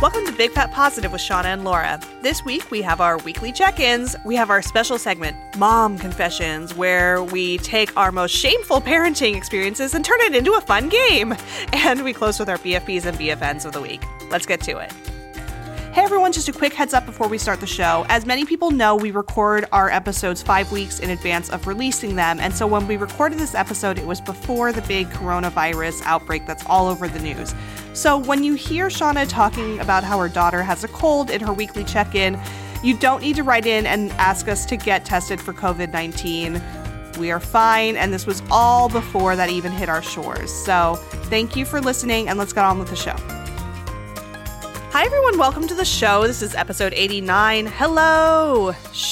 Welcome to Big Fat Positive with Shauna and Laura. This week we have our weekly check-ins. We have our special segment, Mom Confessions, where we take our most shameful parenting experiences and turn it into a fun game. And we close with our BFBs and BFNs of the week. Let's get to it. Hey everyone, just a quick heads up before we start the show. As many people know, we record our episodes 5 weeks in advance of releasing them. And so when we recorded this episode, it was before the big coronavirus outbreak that's all over the news. So when you hear Shauna talking about how her daughter has a cold in her weekly check-in, you don't need to write in and ask us to get tested for COVID-19. We are fine, and this was all before that even hit our shores. So thank you for listening, and let's get on with the show. Hi everyone, welcome to the show. This is episode 89. Hello,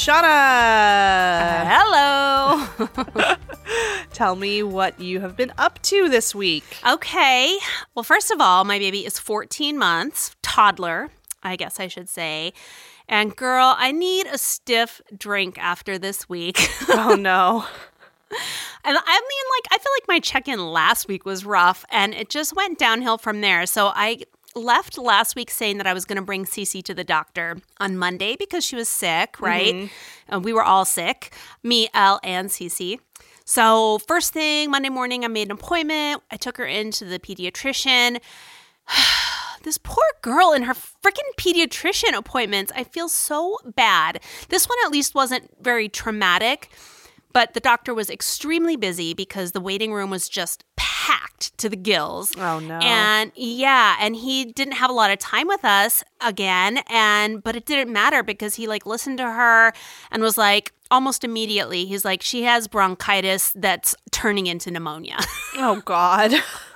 Shauna. Hello. Tell me what you have been up to this week. Okay. Well, first of all, my baby is 14 months, toddler, I guess I should say. And girl, I need a stiff drink after this week. Oh no. And I feel like my check-in last week was rough and it just went downhill from there. So I left last week saying that I was going to bring Cece to the doctor on Monday because she was sick, right? Mm-hmm. And we were all sick, me, Elle, and Cece. So first thing, Monday morning, I made an appointment. I took her into the pediatrician. This poor girl and her freaking pediatrician appointments. I feel so bad. This one at least wasn't very traumatic, but the doctor was extremely busy because the waiting room was just packed to the gills. Oh, no. And he didn't have a lot of time with us again. But it didn't matter because he listened to her and was like, almost immediately, he's like, she has bronchitis that's turning into pneumonia. Oh, God.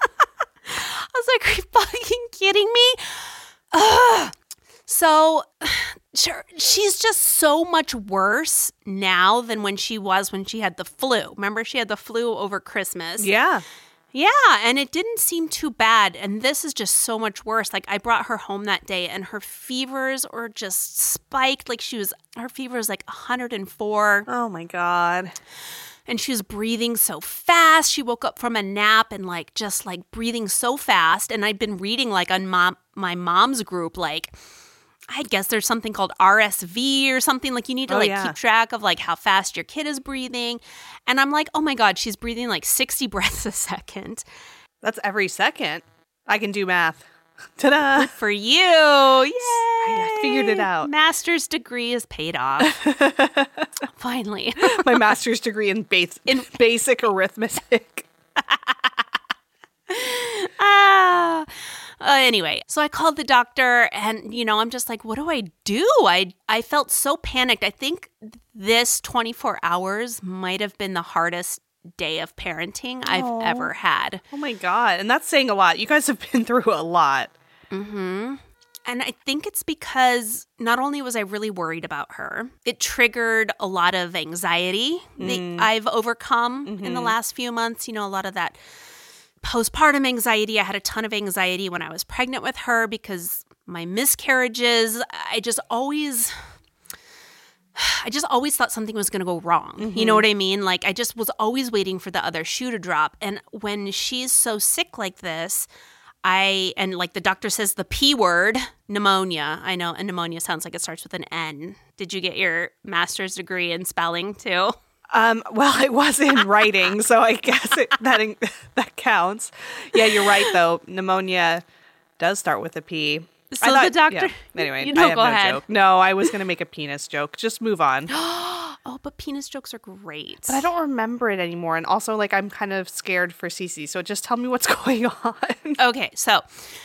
I was like, are you fucking kidding me? Ugh. So she's just so much worse now than when she had the flu. Remember, she had the flu over Christmas. Yeah. Yeah, and it didn't seem too bad. And this is just so much worse. I brought her home that day and her fevers were just spiked. Her fever was 104. Oh my God. And she was breathing so fast. She woke up from a nap and just breathing so fast. And I'd been reading on my mom's group, I guess there's something called RSV or something. You need to keep track of how fast your kid is breathing. And I'm like, oh my God, she's breathing 60 breaths a second. That's every second. I can do math. Ta-da! Good for you. Yay! I figured it out. Master's degree is paid off. Finally. My master's degree in basic arithmetic. Anyway, so I called the doctor and, I'm just like, what do I do? I felt so panicked. I think this 24 hours might have been the hardest day of parenting I've ever had. Oh my God. And that's saying a lot. You guys have been through a lot. Mm-hmm. And I think it's because not only was I really worried about her, it triggered a lot of anxiety that I've overcome in the last few months. A lot of that postpartum anxiety. I had a ton of anxiety when I was pregnant with her because my miscarriages, I just always thought something was going to go wrong. Mm-hmm. You know what I mean? I just was always waiting for the other shoe to drop. And when she's so sick like this, the doctor says the P word, pneumonia. I know, and pneumonia sounds like it starts with an N. Did you get your master's degree in spelling too? Well, it was in writing, so I guess that counts. Yeah, you're right, though. Pneumonia does start with a P. So the doctor... Yeah. Anyway, I have go ahead. Joke. No, I was going to make a penis joke. Just move on. Oh, but penis jokes are great. But I don't remember it anymore. And also, I'm kind of scared for Cece, so just tell me what's going on. Okay, so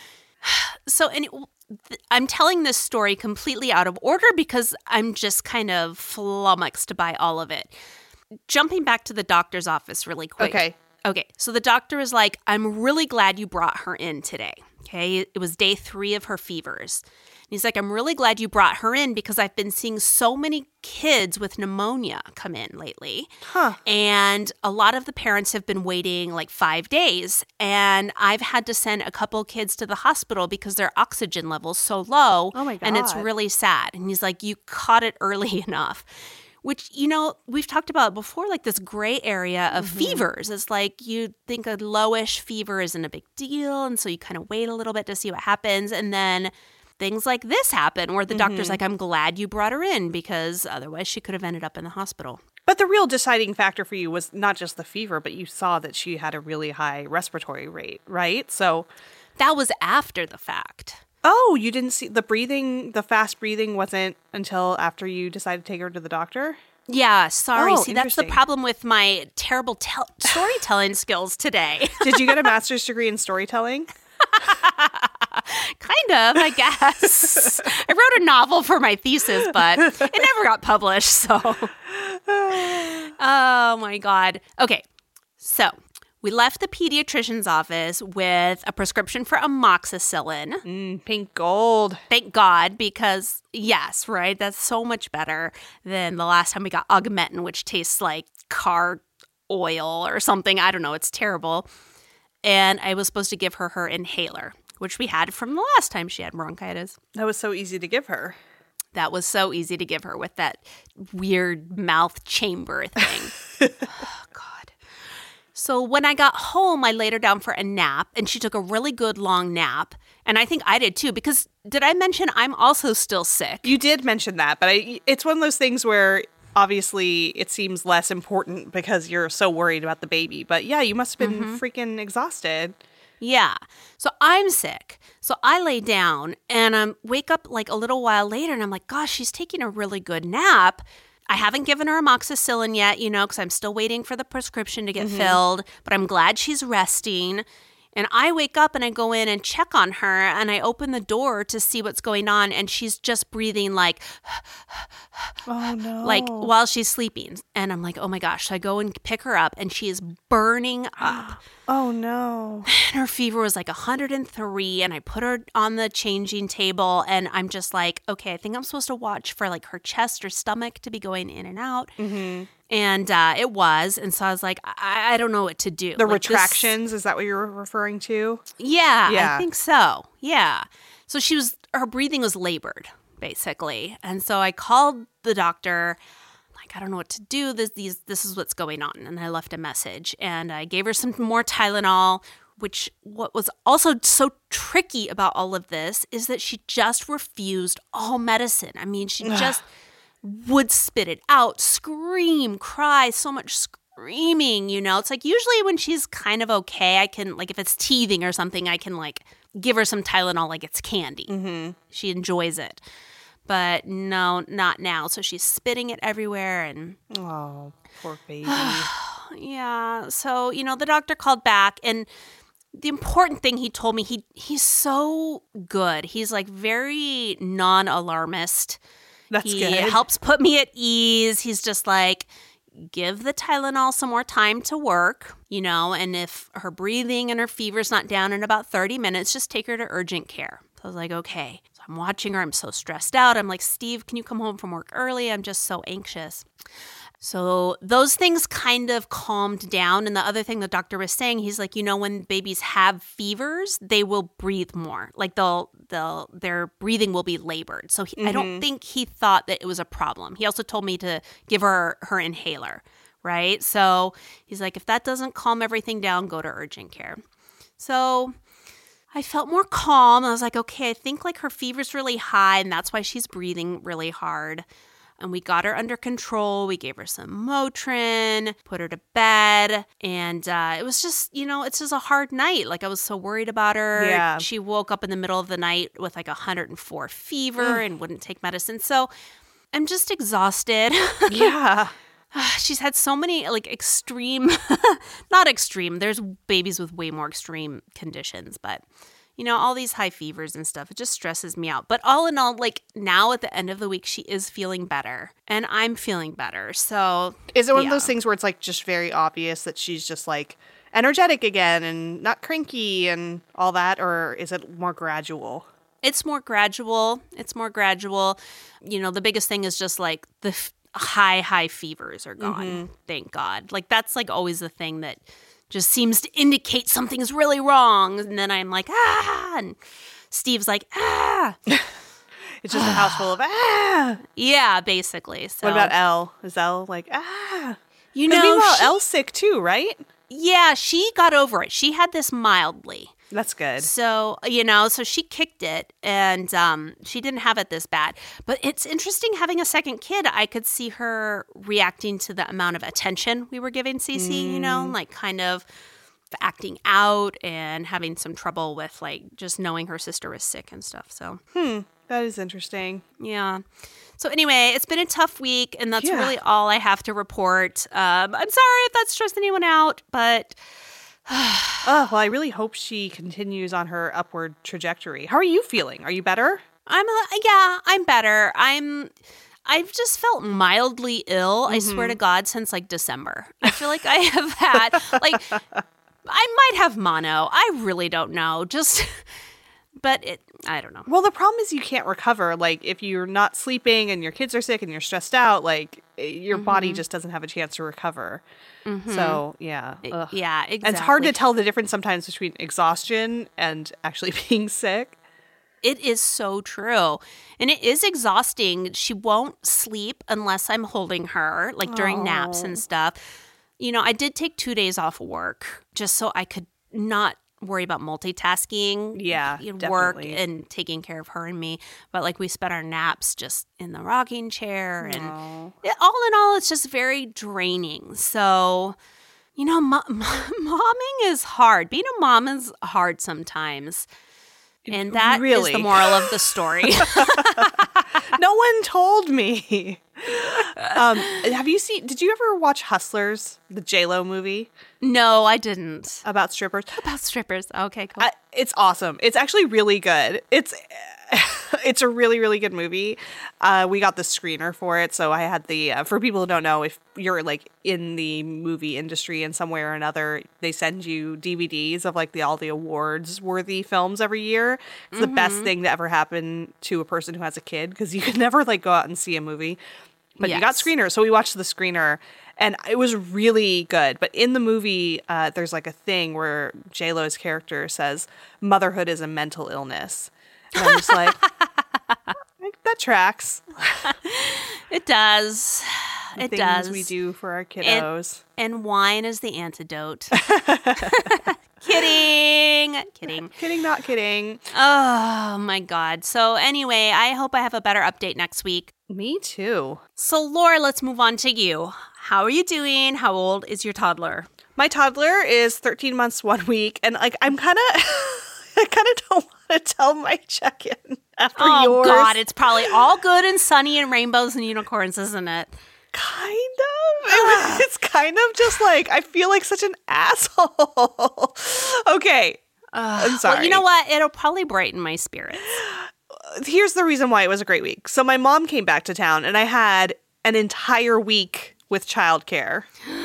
I'm telling this story completely out of order because I'm just kind of flummoxed by all of it. Jumping back to the doctor's office really quick. Okay, so the doctor is like, I'm really glad you brought her in today. Okay, it was day 3 of her fevers. And he's like, I'm really glad you brought her in because I've been seeing so many kids with pneumonia come in lately. Huh. And a lot of the parents have been waiting 5 days. And I've had to send a couple kids to the hospital because their oxygen level's so low. Oh my God. And it's really sad. And he's like, you caught it early enough. Which, we've talked about before, this gray area of fevers. It's you think a lowish fever isn't a big deal. And so you kind of wait a little bit to see what happens. And then things like this happen where the doctor's like, I'm glad you brought her in because otherwise she could have ended up in the hospital. But the real deciding factor for you was not just the fever, but you saw that she had a really high respiratory rate, right? So that was after the fact. Oh, you didn't see the fast breathing wasn't until after you decided to take her to the doctor? Yeah, sorry. Oh, See, that's the problem with my terrible storytelling skills today. Did you get a master's degree in storytelling? Kind of, I guess. I wrote a novel for my thesis, but it never got published, so. Oh, my God. Okay, so we left the pediatrician's office with a prescription for amoxicillin. Pink gold. Thank God, because, yes, right, that's so much better than the last time we got Augmentin, which tastes like car oil or something. I don't know. It's terrible. And I was supposed to give her her inhaler, which we had from the last time she had bronchitis. That was so easy to give her. That was so easy to give her with that weird mouth chamber thing. Oh, God. So when I got home, I laid her down for a nap, and she took a really good long nap. And I think I did too, because did I mention I'm also still sick? You did mention that, but it's one of those things where obviously it seems less important because you're so worried about the baby. But yeah, you must have been freaking exhausted. Yeah. So I'm sick. So I lay down and I wake up like a little while later and I'm like, gosh, she's taking a really good nap. I haven't given her amoxicillin yet, because I'm still waiting for the prescription to get filled, but I'm glad she's resting. And I wake up and I go in and check on her and I open the door to see what's going on and she's just breathing like, oh no, like while she's sleeping. And I'm like, oh my gosh. So I go and pick her up and she is burning up. Oh no. And her fever was like 103 and I put her on the changing table and I'm just like, okay, I think I'm supposed to watch for like her chest or stomach to be going in and out. And it was. And so I was like, I don't know what to do. The like retractions, is that what you're referring to? Yeah, I think so. Yeah. So her breathing was labored, basically. And so I called the doctor. Like, I don't know what to do. This is what's going on. And I left a message. And I gave her some more Tylenol, what was also so tricky about all of this is that she just refused all medicine. I mean, she just would spit it out, scream, cry, so much screaming, It's like usually when she's kind of okay, I can, like if it's teething or something, I can like give her some Tylenol like it's candy. She enjoys it. But no, not now. So she's spitting it everywhere and... Oh, poor baby. Yeah. So, the doctor called back and the important thing he told me, he's so good. He's like very non-alarmist. That's he good. helps put me at ease. He's just like, give the Tylenol some more time to work, and if her breathing and her fever's not down in about 30 minutes, just take her to urgent care. So I was like, okay. So I'm watching her. I'm so stressed out. I'm like, Steve, can you come home from work early? I'm just so anxious. So those things kind of calmed down. And the other thing the doctor was saying, he's like, when babies have fevers, they will breathe more. Like their breathing will be labored. So I don't think he thought that it was a problem. He also told me to give her inhaler, right? So he's like, if that doesn't calm everything down, go to urgent care. So I felt more calm. I was like, okay, I think like her fever's really high and that's why she's breathing really hard. And we got her under control. We gave her some Motrin, put her to bed. And it was just, it's just a hard night. Like I was so worried about her. Yeah. She woke up in the middle of the night with like 104 fever and wouldn't take medicine. So I'm just exhausted. Yeah. She's had so many like extreme, not extreme. There's babies with way more extreme conditions, but all these high fevers and stuff, it just stresses me out. But all in all, like now at the end of the week, she is feeling better and I'm feeling better. So is it one of those things where it's like just very obvious that she's just like energetic again and not cranky and all that? Or is it more gradual? It's more gradual. The biggest thing is just like the high fevers are gone. Thank God. Like that's like always the thing that just seems to indicate something's really wrong. And then I'm like, and Steve's like, It's just a house full of, Yeah, basically. So. What about Elle? Is Elle like, Because meanwhile, Elle's sick too, right? Yeah, she got over it. She had this mildly. That's good. So, so she kicked it and she didn't have it this bad. But it's interesting having a second kid. I could see her reacting to the amount of attention we were giving Cece, like kind of acting out and having some trouble with like just knowing her sister was sick and stuff. So, that is interesting. yeah. So anyway, it's been a tough week, and that's really all I have to report. I'm sorry if that stressed anyone out, but... Well, I really hope she continues on her upward trajectory. How are you feeling? Are you better? I'm better. I've just felt mildly ill, I swear to God, since like December. I feel like I have had, like, I might have mono. I really don't know. But I don't know. Well, the problem is you can't recover. Like, if you're not sleeping and your kids are sick and you're stressed out, like, your body just doesn't have a chance to recover. So, yeah. Yeah, exactly. And it's hard to tell the difference sometimes between exhaustion and actually being sick. It is so true. And it is exhausting. She won't sleep unless I'm holding her, like during naps and stuff. I did take 2 days off work just so I could not worry about multitasking. Yeah, work definitely. and taking care of her and me. But like we spent our naps just in the rocking chair. And all in all, it's just very draining. So, momming is hard. Being a mom is hard sometimes. And that is the moral of the story. No one told me. Did you ever watch Hustlers, the J-Lo movie? No, I didn't. About strippers? About strippers. Okay, cool. It's awesome. It's actually really good. It's a really, really good movie. We got the screener for it. So I had for people who don't know, if you're like in the movie industry in some way or another, they send you DVDs of like all the awards worthy films every year. It's the best thing to ever happen to a person who has a kid, because you could never like go out and see a movie. But you got screeners. So we watched the screener and it was really good. But in the movie, there's like a thing where J-Lo's character says, motherhood is a mental illness. And I'm just like, that tracks. It does. It does. Things we do for our kiddos. And wine is the antidote. Kidding. Kidding, not kidding. Oh, my God. So anyway, I hope I have a better update next week. Me too. So, Laura, let's move on to you. How are you doing? How old is your toddler? My toddler is 13 months, 1 week. And like, I kind of don't want to tell my check-in after yours. Oh, God. It's probably all good and sunny and rainbows and unicorns, isn't it? Kind of. It's kind of just like, I feel like such an asshole. Okay. I'm sorry. Well, you know what? It'll probably brighten my spirits. Here's the reason why it was a great week. So my mom came back to town and I had an entire week with childcare.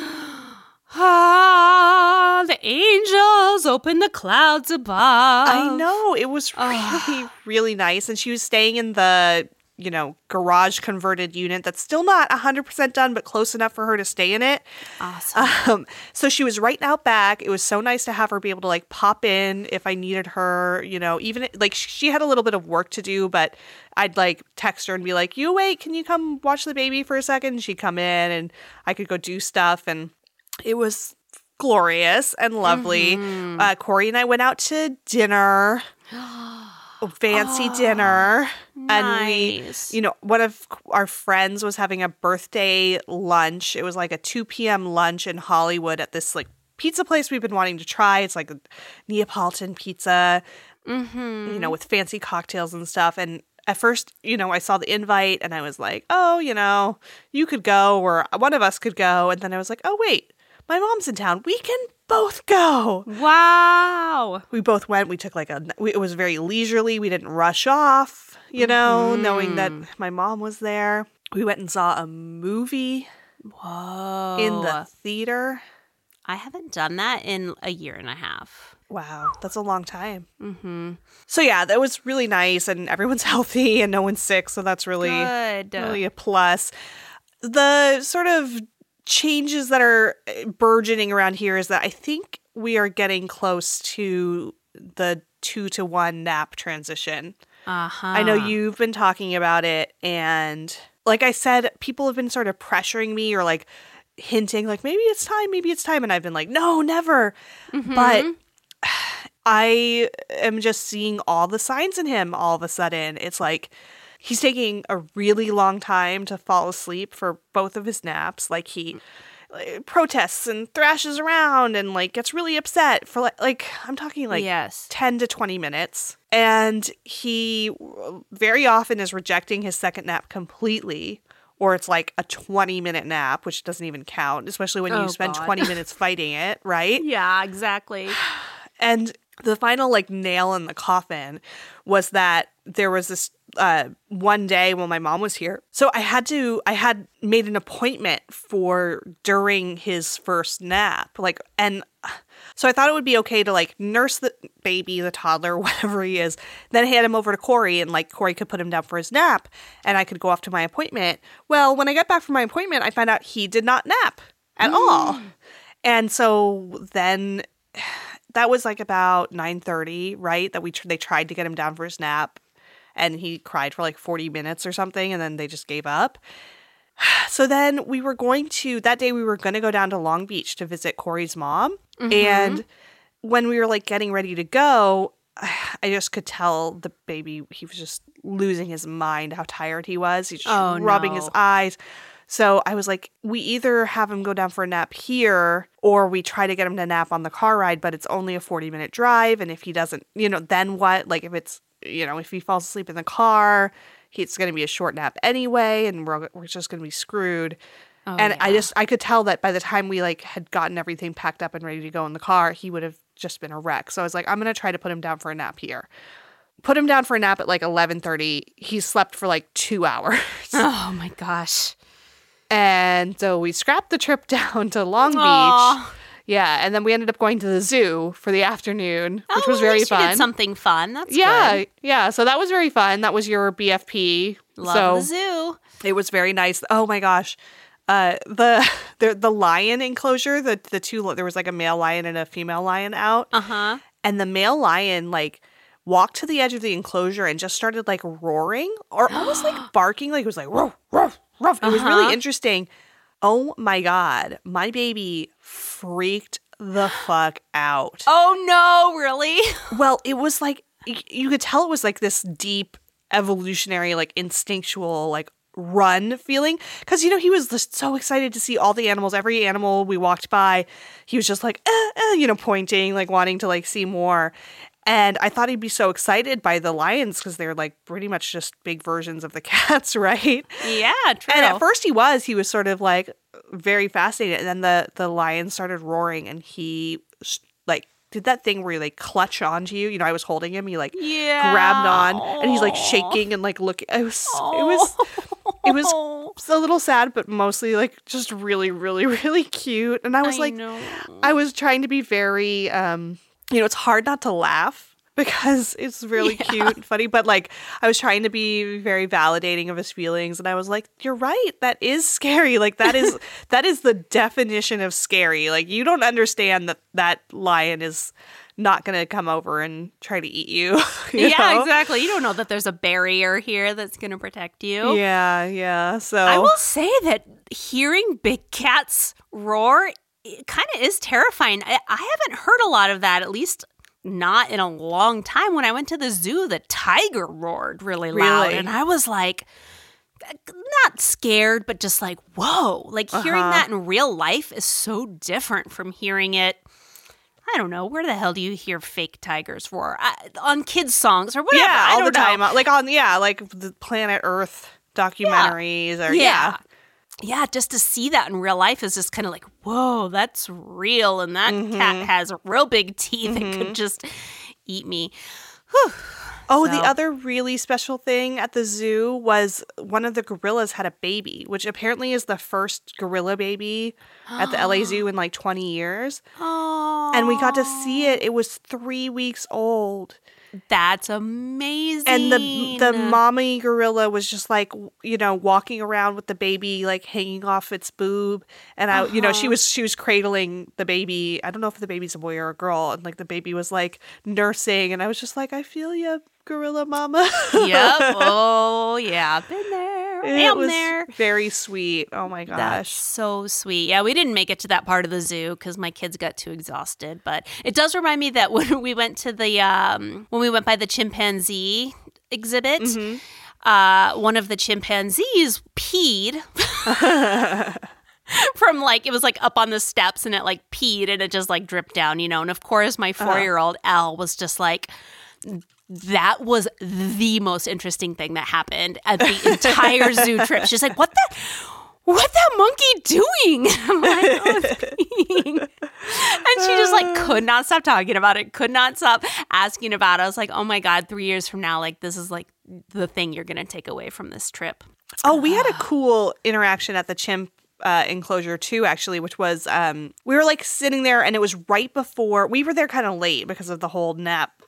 Ah, the angels open the clouds above. I know. It was really, really nice. And she was staying in the, garage converted unit that's still not 100% done, but close enough for her to stay in it. Awesome. So she was right out back. It was so nice to have her be able to like pop in if I needed her, even like she had a little bit of work to do, but I'd like text her and be like, you wait, can you come watch the baby for a second? And she'd come in and I could go do stuff. And it was glorious and lovely. Corey and I went out to dinner. Fancy dinner. Nice. And one of our friends was having a birthday lunch. It was like a 2 p.m. lunch in Hollywood at this like pizza place we've been wanting to try. It's like a Neapolitan pizza, with fancy cocktails and stuff. And at first, I saw the invite and I was like, oh, you could go or one of us could go. And then I was like, oh, wait, my mom's in town. We can both go. Wow. We both went. We took it was very leisurely. We didn't rush off, knowing that my mom was there. We went and saw a movie. Whoa. In the theater. I haven't done that in a year and a half. Wow. That's a long time. So yeah, that was really nice and everyone's healthy and no one's sick. So that's really, really a plus. The sort of changes that are burgeoning around here is that I think we are getting close to the 2-to-1 nap transition. I know you've been talking about it, and like I said, people have been sort of pressuring me or like hinting like maybe it's time, and I've been like, no, never. But I am just seeing all the signs in him all of a sudden. It's like he's taking a really long time to fall asleep for both of his naps. Like he protests and thrashes around and like gets really upset for like I'm talking like Yes. 10 to 20 minutes. And he very often is rejecting his second nap completely. Or it's like a 20-minute nap, which doesn't even count, especially when you spend God. 20 minutes fighting it, right? Yeah, exactly. And the final like nail in the coffin was that there was this one day when my mom was here. So I had made an appointment for during his first nap. And so I thought it would be okay to like nurse the baby, the toddler, whatever he is, then hand him over to Corey and like Corey could put him down for his nap and I could go off to my appointment. Well, when I got back from my appointment, I found out he did not nap at all. And so then that was like about 9:30, right? That they tried to get him down for his nap and he cried for like 40 minutes or something and then they just gave up. So then that day we were going to go down to Long Beach to visit Corey's mom. Mm-hmm. And when we were like getting ready to go, I just could tell the baby, he was just losing his mind, how tired he was. He's just rubbing his eyes. So I was like, we either have him go down for a nap here or we try to get him to nap on the car ride, but it's only a 40-minute drive. And if he doesn't, then what? Like if it's, if he falls asleep in the car, it's going to be a short nap anyway, and we're just going to be screwed. I could tell that by the time we like had gotten everything packed up and ready to go in the car, he would have just been a wreck. So I was like, I'm going to try to put him down for a nap here. Put him down for a nap at like 11:30. He slept for like 2 hours. Oh my gosh. And so we scrapped the trip down to Long Beach. Yeah, and then we ended up going to the zoo for the afternoon, which was very fun. You did something fun. That's good. good. Yeah. So that was very fun. That was your BFP. Love the zoo. It was very nice. Oh my gosh, the lion enclosure. The two, there was like a male lion and a female lion out. And the male lion like walked to the edge of the enclosure and just started like roaring or almost like barking. Like it was like ruff, ruff, ruff. It was really interesting. Oh my God, my baby freaked the fuck out. Oh no, really? Well, it was like, you could tell it was like this deep evolutionary, like instinctual, like run feeling. Because, he was just so excited to see all the animals. Every animal we walked by, he was just like, pointing, like wanting to like see more. And I thought he'd be so excited by the lions because they're like pretty much just big versions of the cats, right? Yeah, true. And at first he was sort of like very fascinated. And then the lion started roaring and he like did that thing where he like clutch onto you. I was holding him. He like grabbed on and he's like shaking and like looking. It was a little sad, but mostly like just really, really, really cute. And I was I was trying to be very, it's hard not to laugh because it's really cute and funny, but like I was trying to be very validating of his feelings and I was like, you're right, that is scary. Like that is the definition of scary. Like you don't understand that lion is not going to come over and try to eat you. you know? Exactly. You don't know that there's a barrier here that's going to protect you. Yeah. So I will say that hearing big cats roar, it kind of is terrifying. I haven't heard a lot of that, at least not in a long time. When I went to the zoo, the tiger roared really loud. And I was like, not scared, but just like, whoa. Like hearing that in real life is so different from hearing it. I don't know. Where the hell do you hear fake tigers roar? On kids' songs or whatever. Yeah, all the time. Know. Like like the Planet Earth documentaries or Yeah, just to see that in real life is just kind of like, whoa, that's real. And that cat has real big teeth and could just eat me. Whew. Oh, the other really special thing at the zoo was one of the gorillas had a baby, which apparently is the first gorilla baby at the LA Zoo in like 20 years. Oh. And we got to see it. It was 3 weeks old. That's amazing. And the mommy gorilla was just like, walking around with the baby like hanging off its boob. And she was cradling the baby. I don't know if the baby's a boy or a girl. And like the baby was like nursing. And I was just like, I feel you, gorilla mama. Yep. Oh, yeah. Been there. am there. Very sweet. Oh my gosh. That's so sweet. Yeah, we didn't make it to that part of the zoo because my kids got too exhausted. But it does remind me that when we went to the when we went by the chimpanzee exhibit, one of the chimpanzees peed. From it was up on the steps and it peed and it just dripped down, And of course, my 4-year-old Elle was just that was the most interesting thing that happened at the entire zoo trip. She's like, what that monkey doing? I'm like, oh, it's peeing. And she just could not stop talking about it, could not stop asking about it. I was like, oh my God, 3 years from now, this is the thing you're going to take away from this trip. Oh, we had a cool interaction at the chimp enclosure too, actually, which was we were sitting there and it was right before we were there kind of late because of the whole nap,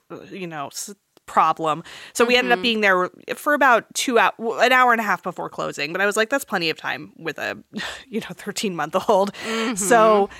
problem. So we ended up being there for about an hour and a half before closing. But I was like, that's plenty of time with a 13-month-old. So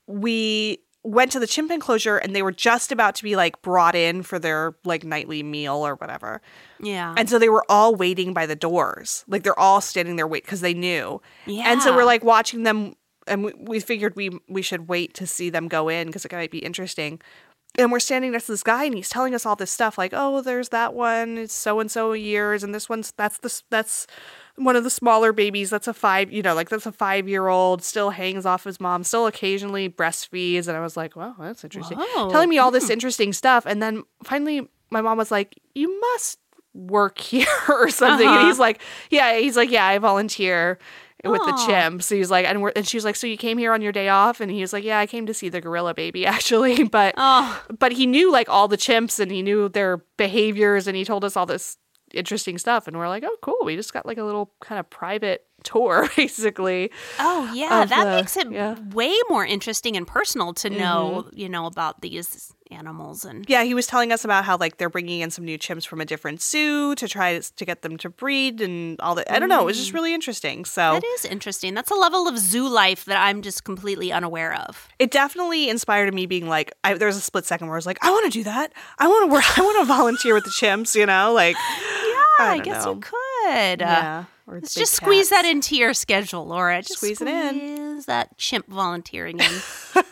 we went to the chimp enclosure and they were just about to be brought in for their nightly meal or whatever. Yeah. And so they were all waiting by the doors. They're all standing there because they knew. Yeah. And so we're watching them and we figured we should wait to see them go in because it might be interesting. And we're standing next to this guy and he's telling us all this stuff oh, there's that one, it's so-and-so years, and this one's that's one of the smaller babies, that's a 5-year-old, still hangs off his mom, still occasionally breastfeeds. And I was like, wow, that's interesting. Whoa. Telling me all this interesting stuff. And then finally my mom was like, you must work here or something. And he's like, yeah, I volunteer with the chimps. So he's like, and she was like, so you came here on your day off? And he was like, yeah, I came to see the gorilla baby, actually. But he knew all the chimps and he knew their behaviors and he told us all this interesting stuff. And we're like, oh, cool. We just got a little kind of private tour, basically. Oh, yeah. That makes it way more interesting and personal to know, about these animals. And yeah, he was telling us about how they're bringing in some new chimps from a different zoo to try to get them to breed and all that. I don't know. It was just really interesting. So that is interesting. That's a level of zoo life that I'm just completely unaware of. It definitely inspired me being there was a split second where I was like, I want to do that. I want to work. I want to volunteer with the chimps, I guess you could. Yeah. Let's just squeeze that into your schedule, Laura. Just squeeze it in. Squeeze that chimp volunteering in.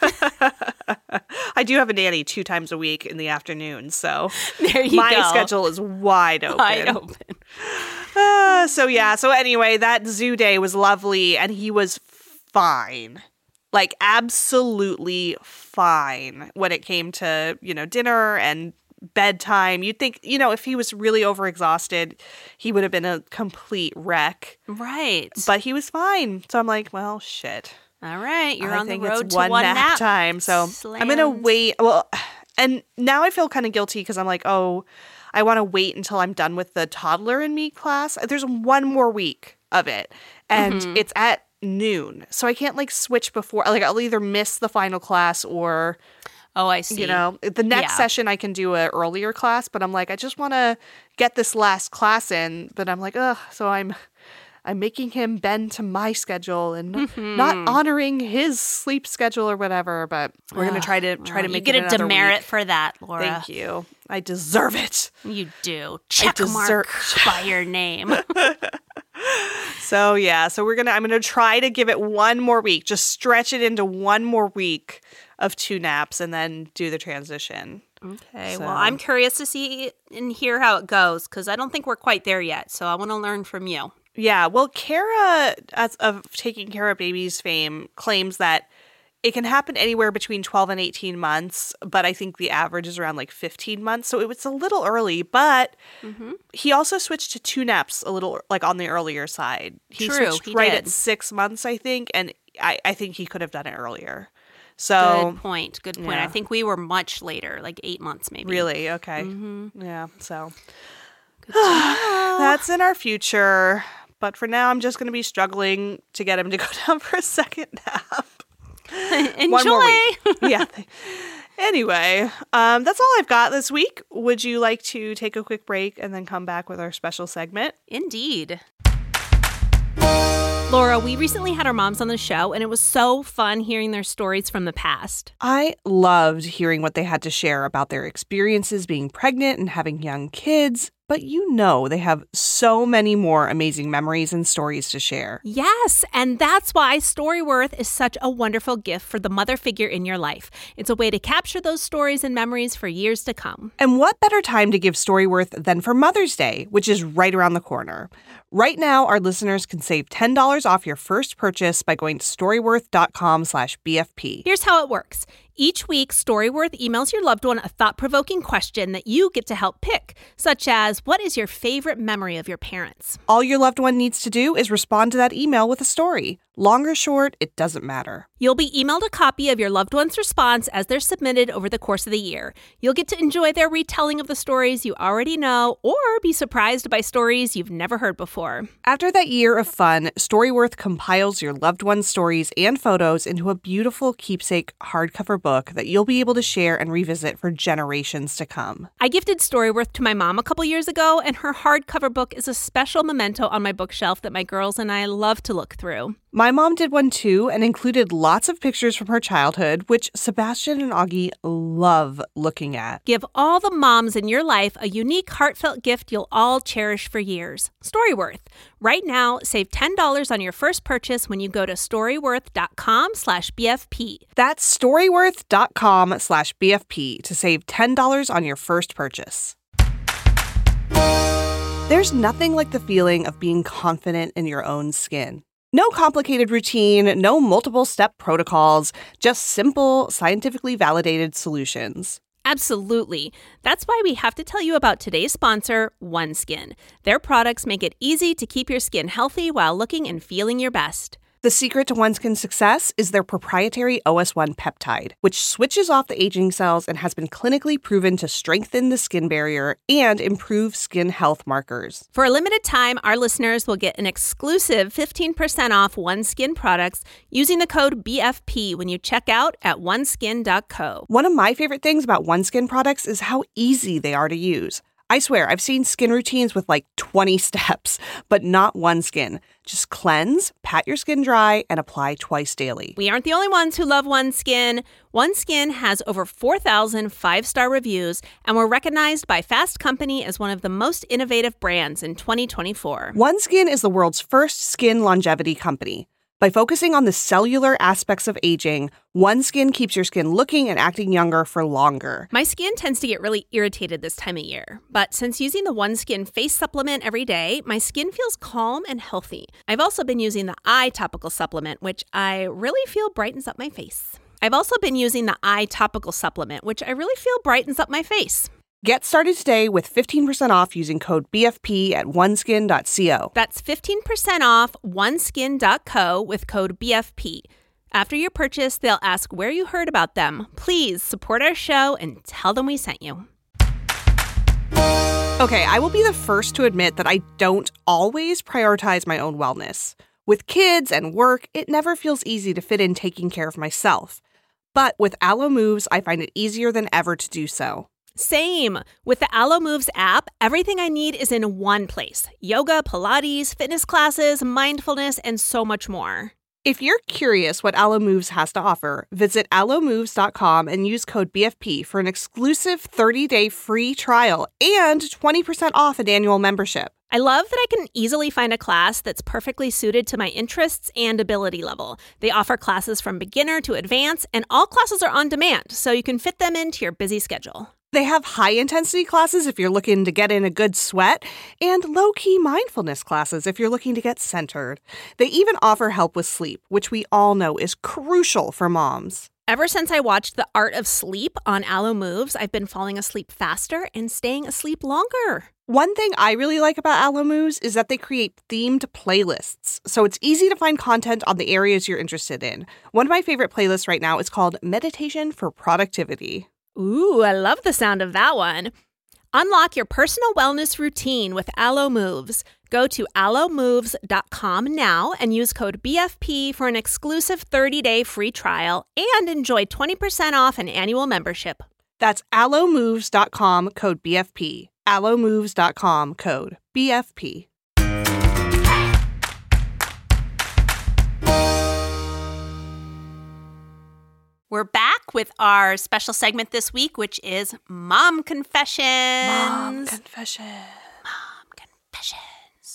I do have a nanny 2 times a week in the afternoon, so there you my go. Schedule is wide open. Wide open. So anyway, that zoo day was lovely, and he was fine. Absolutely fine when it came to, dinner and bedtime. You'd think, if he was really overexhausted, he would have been a complete wreck. Right. But he was fine. So I'm like, well, shit. All right. You're on the think road it's to one nap time. So I'm going to wait. Well, and now I feel kind of guilty because I'm like, oh, I want to wait until I'm done with the toddler and me class. There's one more week of it. And it's at noon. So I can't switch before. I'll either miss the final class or... Oh, I see. The next session I can do an earlier class, but I'm like, I just want to get this last class in. But I'm like, ugh. So I'm making him bend to my schedule and not honoring his sleep schedule or whatever. But we're gonna try to make it another week. You get a demerit for that, Laura. Thank you. I deserve it. You do. Check mark by your name. So I'm gonna try to give it one more week. Just stretch it into one more week of 2 naps and then do the transition. Okay. Well, I'm curious to see and hear how it goes because I don't think we're quite there yet. So I want to learn from you. Yeah. Well, Kara, of Taking Care of Babies fame, claims that it can happen anywhere between 12 and 18 months, but I think the average is around 15 months. So it's a little early, but he also switched to 2 naps a little on the earlier side. He switched right at 6 months, I think. And I think he could have done it earlier. So Good point. Yeah. I think we were much later, 8 months maybe. Really? Okay. Yeah. So that's in our future. But for now, I'm just going to be struggling to get him to go down for a second nap. Enjoy. One more week. Yeah. Anyway, that's all I've got this week. Would you like to take a quick break and then come back with our special segment? Indeed. Laura, we recently had our moms on the show, and it was so fun hearing their stories from the past. I loved hearing what they had to share about their experiences being pregnant and having young kids. but they have so many more amazing memories and stories to share. Yes, and that's why Storyworth is such a wonderful gift for the mother figure in your life. It's a way to capture those stories and memories for years to come. And what better time to give Storyworth than for Mother's Day, which is right around the corner. Right now, our listeners can save $10 off your first purchase by going to storyworth.com/BFP. Here's how it works. Each week, Storyworth emails your loved one a thought-provoking question that you get to help pick, such as, what is your favorite memory of your parents? All your loved one needs to do is respond to that email with a story. Long or short, it doesn't matter. You'll be emailed a copy of your loved one's response as they're submitted over the course of the year. You'll get to enjoy their retelling of the stories you already know or be surprised by stories you've never heard before. After that year of fun, Storyworth compiles your loved one's stories and photos into a beautiful keepsake hardcover book that you'll be able to share and revisit for generations to come. I gifted Storyworth to my mom a couple years ago, and her hardcover book is a special memento on my bookshelf that my girls and I love to look through. My mom did one too and included lots of pictures from her childhood, which Sebastian and Augie love looking at. Give all the moms in your life a unique, heartfelt gift you'll all cherish for years. Storyworth. Right now, save $10 on your first purchase when you go to storyworth.com/BFP. That's storyworth.com/BFP to save $10 on your first purchase. There's nothing like the feeling of being confident in your own skin. No complicated routine, no multiple-step protocols, just simple, scientifically validated solutions. Absolutely. That's why we have to tell you about today's sponsor, OneSkin. Their products make it easy to keep your skin healthy while looking and feeling your best. The secret to OneSkin's success is their proprietary OS1 peptide, which switches off the aging cells and has been clinically proven to strengthen the skin barrier and improve skin health markers. For a limited time, our listeners will get an exclusive 15% off OneSkin products using the code BFP when you check out at oneskin.co. One of my favorite things about OneSkin products is how easy they are to use. I swear, I've seen skin routines with like 20 steps, but not OneSkin. Just cleanse, pat your skin dry, and apply twice daily. We aren't the only ones who love OneSkin. OneSkin has over 4,000 five-star reviews, and we're recognized by Fast Company as one of the most innovative brands in 2024. OneSkin is the world's first skin longevity company. By focusing on the cellular aspects of aging, OneSkin keeps your skin looking and acting younger for longer. My skin tends to get really irritated this time of year, but since using the OneSkin face supplement every day, my skin feels calm and healthy. I've also been using the eye topical supplement, which I really feel brightens up my face. Get started today with 15% off using code BFP at oneskin.co. That's 15% off oneskin.co with code BFP. After your purchase, they'll ask where you heard about them. Please support our show and tell them we sent you. Okay, I will be the first to admit that I don't always prioritize my own wellness. With kids and work, it never feels easy to fit in taking care of myself. But with Alo Moves, I find it easier than ever to do so. Same. With the Alo Moves app, everything I need is in one place. Yoga, Pilates, fitness classes, mindfulness, and so much more. If you're curious what Alo Moves has to offer, visit alomoves.com and use code BFP for an exclusive 30-day free trial and 20% off an annual membership. I love that I can easily find a class that's perfectly suited to my interests and ability level. They offer classes from beginner to advanced, and all classes are on demand, so you can fit them into your busy schedule. They have high-intensity classes if you're looking to get in a good sweat, and low-key mindfulness classes if you're looking to get centered. They even offer help with sleep, which we all know is crucial for moms. Ever since I watched The Art of Sleep on Alo Moves, I've been falling asleep faster and staying asleep longer. One thing I really like about Alo Moves is that they create themed playlists, so it's easy to find content on the areas you're interested in. One of my favorite playlists right now is called Meditation for Productivity. Ooh, I love the sound of that one. Unlock your personal wellness routine with Alo Moves. Go to alomoves.com now and use code BFP for an exclusive 30-day free trial and enjoy 20% off an annual membership. That's alomoves.com, code BFP. alomoves.com, code BFP. We're back with our special segment this week, which is Mom Confessions. Mom Confessions.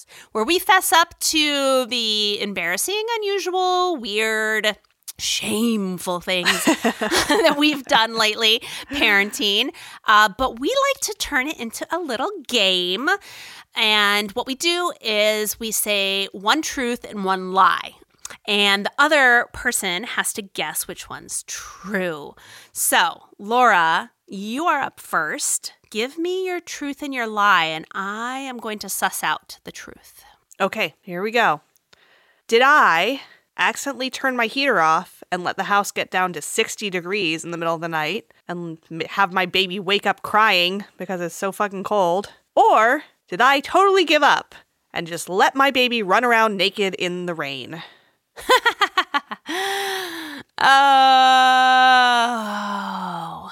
Yes, where we fess up to the embarrassing, unusual, weird, shameful things that we've done lately parenting. But we like to turn it into a little game. And what we do is we say one truth and one lie. And the other person has to guess which one's true. So, Laura, you are up first. Give me your truth and your lie, and I am going to suss out the truth. Okay, here we go. Did I accidentally turn my heater off and let the house get down to 60 degrees in the middle of the night and have my baby wake up crying because it's so fucking cold? Or did I totally give up and just let my baby run around naked in the rain? Oh,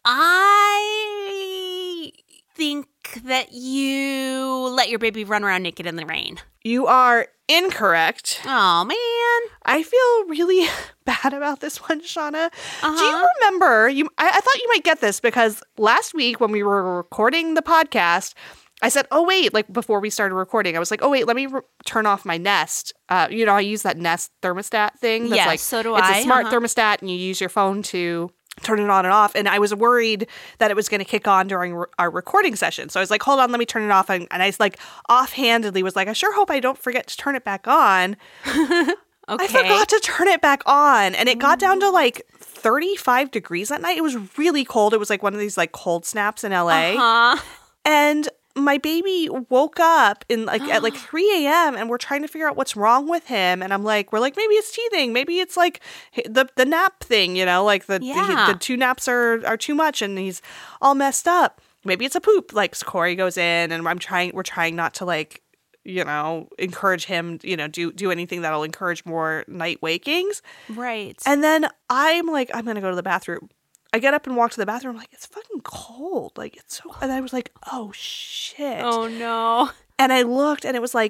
I think that you let your baby run around naked in the rain. You are incorrect. Oh, man. I feel really bad about this one, Shauna. Do you remember, I thought you might get this because last week when we were recording the podcast, I said, oh, wait, like before we started recording, I was like, oh, wait, let me turn off my Nest. I use that Nest thermostat thing. That's Yes, so do it's I. It's a smart thermostat and you use your phone to turn it on and off. And I was worried that it was going to kick on during our recording session. So I was like, hold on, let me turn it off. And I like offhandedly was like, I sure hope I don't forget to turn it back on. Okay. I forgot to turn it back on. And it got down to like 35 degrees that night. It was really cold. It was like one of these like cold snaps in LA. And my baby woke up at like 3 a.m. and we're trying to figure out what's wrong with him. And we're like, maybe it's teething. Maybe it's like the nap thing, like the 2 naps are too much and he's all messed up. Maybe it's a poop. Like Corey goes in and we're trying not to like, encourage him, do anything that'll encourage more night wakings. Right. And then I'm like, I'm going to go to the bathroom. I get up and walk to the bathroom. I'm like, it's fucking cold. Like, it's so... And I was like, oh, shit. Oh, no. And I looked, and it was like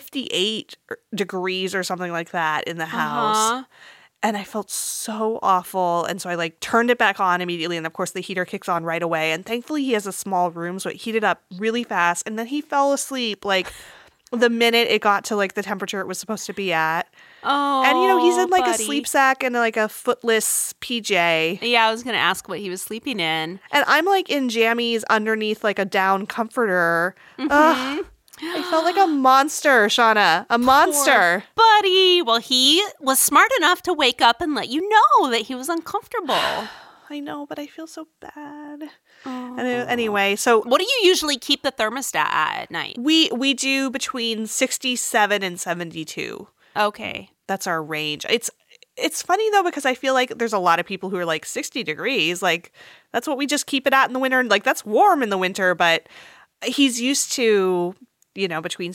58 degrees or something like that in the house. And I felt so awful. And so I, like, turned it back on immediately. And, of course, the heater kicks on right away. And thankfully, he has a small room, so it heated up really fast. And then he fell asleep, like... the minute it got to like the temperature it was supposed to be at. Oh, and he's in like buddy. a sleep sack and like a footless PJ. Yeah, I was gonna ask what he was sleeping in. And I'm like in jammies underneath like a down comforter. I felt like a monster, Shauna. A monster. Poor buddy. Well, he was smart enough to wake up and let you know that he was uncomfortable. I know, but I feel so bad. Anyway, so what do you usually keep the thermostat at night? We do between 67 and 72. Okay. That's our range. It's funny though because I feel like there's a lot of people who are like 60 degrees. Like that's what we just keep it at in the winter. And like that's warm in the winter, but he's used to, between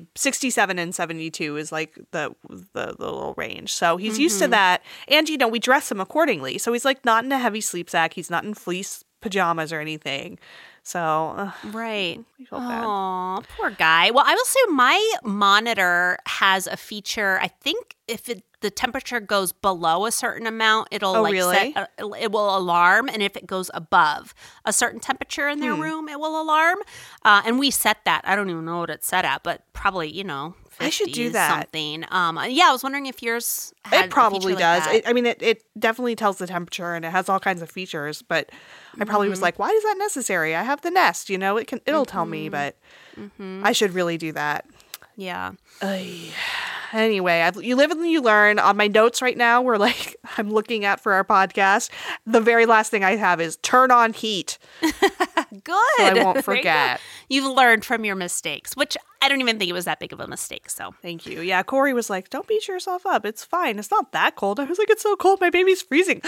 67 and 72 is like the little range. So he's used to that. And, we dress him accordingly. So he's like not in a heavy sleep sack. He's not in fleece pajamas or anything. So, right. I felt bad. Aw, poor guy. Well, I will say my monitor has a feature. I think if the temperature goes below a certain amount, it'll really? It will alarm. And if it goes above a certain temperature in their room, it will alarm. And we set that. I don't even know what it's set at, but probably, 50 I should do that. Something. I was wondering if yours had it probably a feature like does. that. It definitely tells the temperature and it has all kinds of features, but I probably was like, why is that necessary? I have the Nest, it'll tell me, but I should really do that. Yeah. Anyway, you live and you learn. On my notes right now, I'm looking at for our podcast. The very last thing I have is turn on heat. Good. So I won't forget. You've learned from your mistakes, which I don't even think it was that big of a mistake. So thank you. Yeah, Corey was like, don't beat yourself up. It's fine. It's not that cold. I was like, it's so cold. My baby's freezing.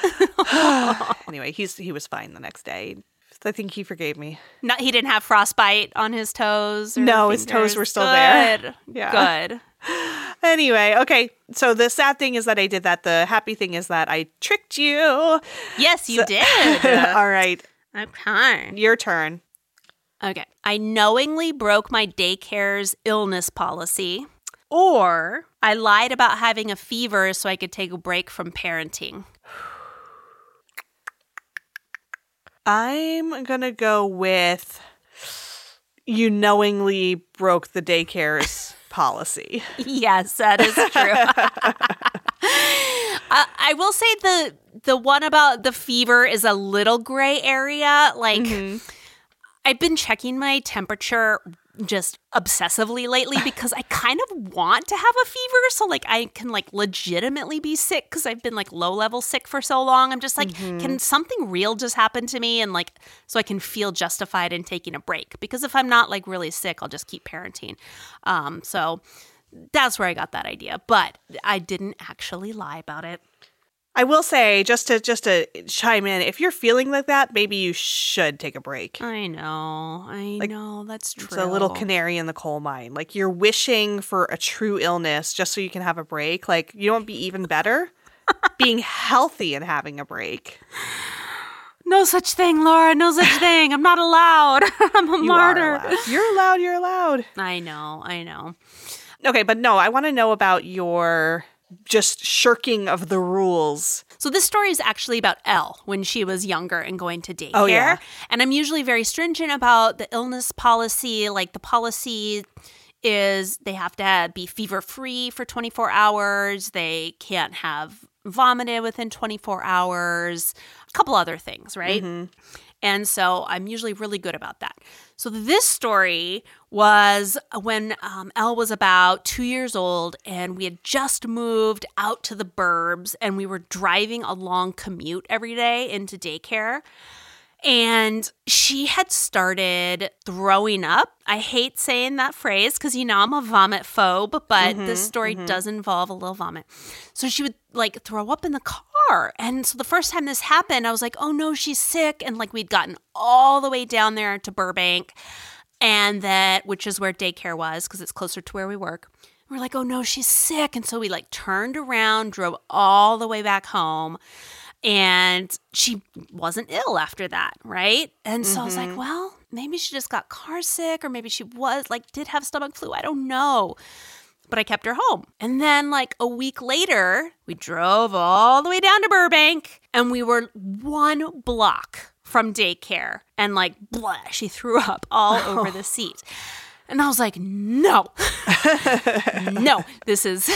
Anyway, he was fine the next day. I think he forgave me. No, he didn't have frostbite on his toes? No, his toes were still there. Yeah. Good. Anyway, okay. So the sad thing is that I did that. The happy thing is that I tricked you. Yes, you did. All right. Okay. Your turn. Okay. I knowingly broke my daycare's illness policy, or I lied about having a fever so I could take a break from parenting. I'm going to go with you knowingly broke the daycare's policy. Yes, that is true. I will say the one about the fever is a little gray area. Like, I've been checking my temperature just obsessively lately because I kind of want to have a fever so like I can like legitimately be sick because I've been like low level sick for so long. I'm just like, can something real just happen to me? And like, so I can feel justified in taking a break, because if I'm not like really sick, I'll just keep parenting. So that's where I got that idea, but I didn't actually lie about it. I will say, just to chime in, if you're feeling like that, maybe you should take a break. I know, that's true. It's a little canary in the coal mine. Like, you're wishing for a true illness just so you can have a break. Like, you don't be even better being healthy and having a break. No such thing, Laura. No such thing. I'm not allowed. I'm a martyr. You're allowed. You're allowed. I know. Okay, but no, I want to know about your just shirking of the rules. So this story is actually about Elle when she was younger and going to daycare. Oh, yeah. And I'm usually very stringent about the illness policy. Like, the policy is they have to be fever-free for 24 hours. They can't have vomited within 24 hours. A couple other things, right? And so I'm usually really good about that. So this story was when Elle was about 2 years old, and we had just moved out to the burbs, and we were driving a long commute every day into daycare. And she had started throwing up. I hate saying that phrase because, you know, I'm a vomit phobe, but this story does involve a little vomit. So she would like throw up in the car. And so the first time this happened, I was like, oh no, she's sick. And like, we'd gotten all the way down there to Burbank, and which is where daycare was because it's closer to where we work. We're like, oh no, she's sick. And so we like turned around, drove all the way back home. And she wasn't ill after that, right? And so I was like, well, maybe she just got car sick, or maybe she did have stomach flu. I don't know. But I kept her home. And then like a week later, we drove all the way down to Burbank, and we were 1 block from daycare. And like, blah, she threw up all over the seat. And I was like, no, no, this is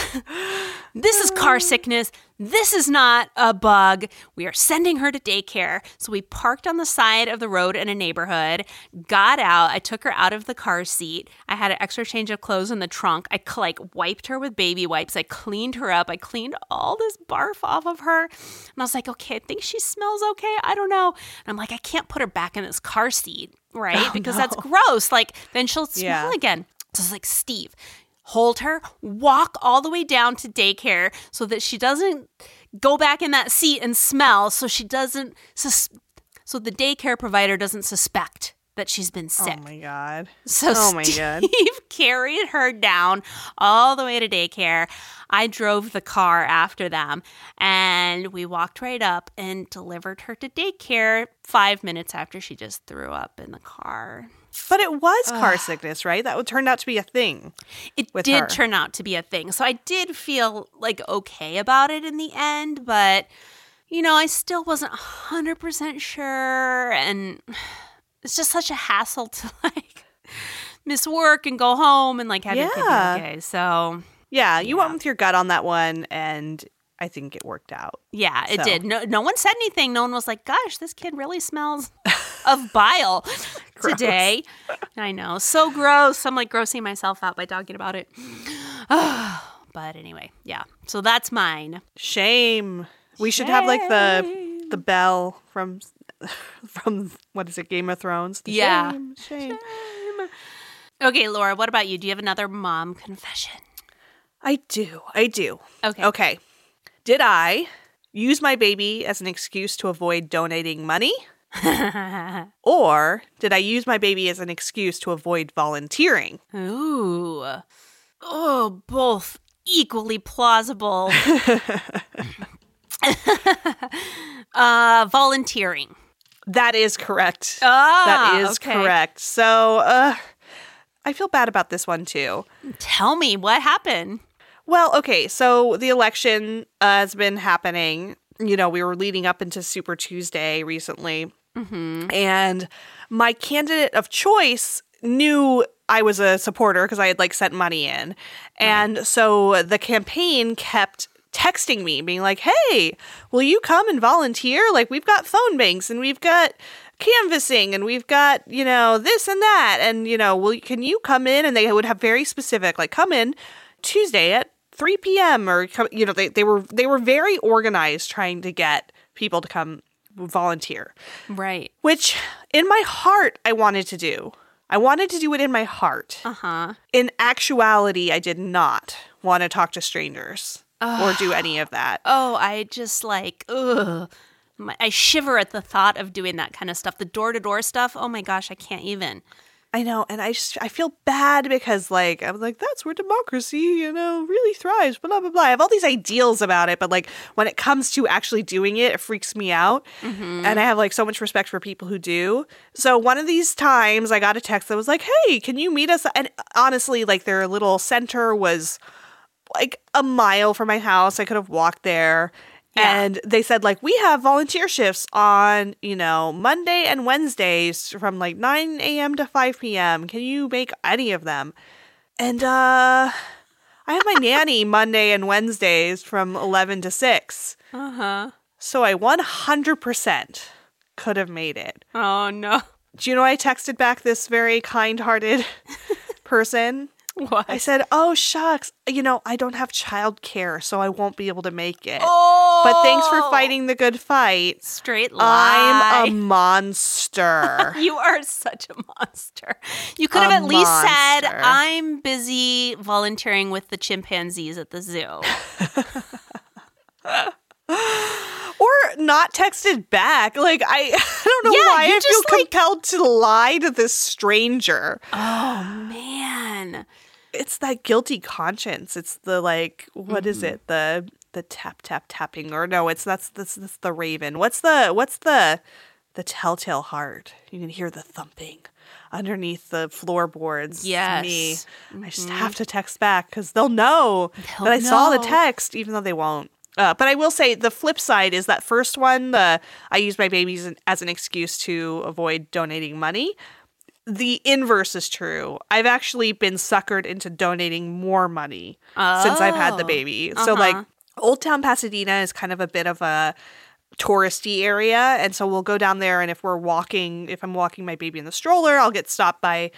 car sickness. This is not a bug. We are sending her to daycare. So we parked on the side of the road in a neighborhood, got out. I took her out of the car seat. I had an extra change of clothes in the trunk. I wiped her with baby wipes. I cleaned her up. I cleaned all this barf off of her. And I was like, okay, I think she smells okay. I don't know. And I'm like, I can't put her back in this car seat, right? Because that's gross. Like, then she'll smell again. So I was like, Steve, hold her, walk all the way down to daycare so that she doesn't go back in that seat and smell, so the daycare provider doesn't suspect that she's been sick. Oh my God. So Steve carried her down all the way to daycare. I drove the car after them, and we walked right up and delivered her to daycare 5 minutes after she just threw up in the car. But it was car sickness, right? That turned out to be a thing. It did turn out to be a thing. So I did feel like okay about it in the end, but, you know, I still wasn't 100% sure. And it's just such a hassle to like miss work and go home and like have your kid be okay. So yeah, you went with your gut on that one, and I think it worked out. Yeah, it did. No one said anything. No one was like, gosh, this kid really smells of bile today. I know. So gross. I'm like grossing myself out by talking about it. But anyway, yeah. So that's mine. Shame. We should have like the bell from what is it, Game of Thrones? Shame. Okay, Laura, what about you? Do you have another mom confession? I do. Okay. Did I use my baby as an excuse to avoid donating money? Or did I use my baby as an excuse to avoid volunteering? Ooh. Oh, both equally plausible. Volunteering. That is correct. That is correct. So I feel bad about this one too. Tell me, what happened? Well, okay, so the election has been happening. You know, we were leading up into Super Tuesday recently. And my candidate of choice knew I was a supporter because I had like sent money in. And so the campaign kept texting me being like, hey, will you come and volunteer? Like, we've got phone banks and we've got canvassing and we've got, this and that. And, can you come in? And they would have very specific, like, come in Tuesday at 3 p.m. or, they were very organized trying to get people to come volunteer. Right. Which in my heart, I wanted to do. I wanted to do it in my heart. Uh-huh. In actuality, I did not want to talk to strangers or do any of that. Oh, I just like, ugh. I shiver at the thought of doing that kind of stuff. The door-to-door stuff, oh my gosh, I can't even. I know, and I feel bad because, like, I'm like, that's where democracy, really thrives, blah, blah, blah. I have all these ideals about it, but, like, when it comes to actually doing it, it freaks me out. Mm-hmm. And I have, like, so much respect for people who do. So one of these times, I got a text that was like, hey, can you meet us? And honestly, like, their little center was, like, a mile from my house. I could have walked there. Yeah. And they said, like, we have volunteer shifts on, Monday and Wednesdays from, like, 9 a.m. to 5 p.m. Can you make any of them? And I have my nanny Monday and Wednesdays from 11 to 6. Uh-huh. So I 100% could have made it. Oh, no. Do you know I texted back this very kind-hearted person? What? I said, oh, shucks, I don't have childcare, so I won't be able to make it. Oh! But thanks for fighting the good fight. Straight lie. I'm a monster. You are such a monster. You could have at least said, I'm busy volunteering with the chimpanzees at the zoo. Or not texted back. Like, I don't know why I feel compelled to lie to this stranger. Oh, man. It's that guilty conscience. It's the, like, what is it? The tapping, or no, that's the raven. What's the telltale heart? You can hear the thumping underneath the floorboards. Yes. Me. Mm-hmm. I just have to text back because they'll know that I saw the text, even though they won't. But I will say the flip side is that first one, I use my babies as an excuse to avoid donating money. The inverse is true. I've actually been suckered into donating more money since I've had the baby. So, like, Old Town Pasadena is kind of a bit of a touristy area. And so we'll go down there, and if I'm walking my baby in the stroller, I'll get stopped by,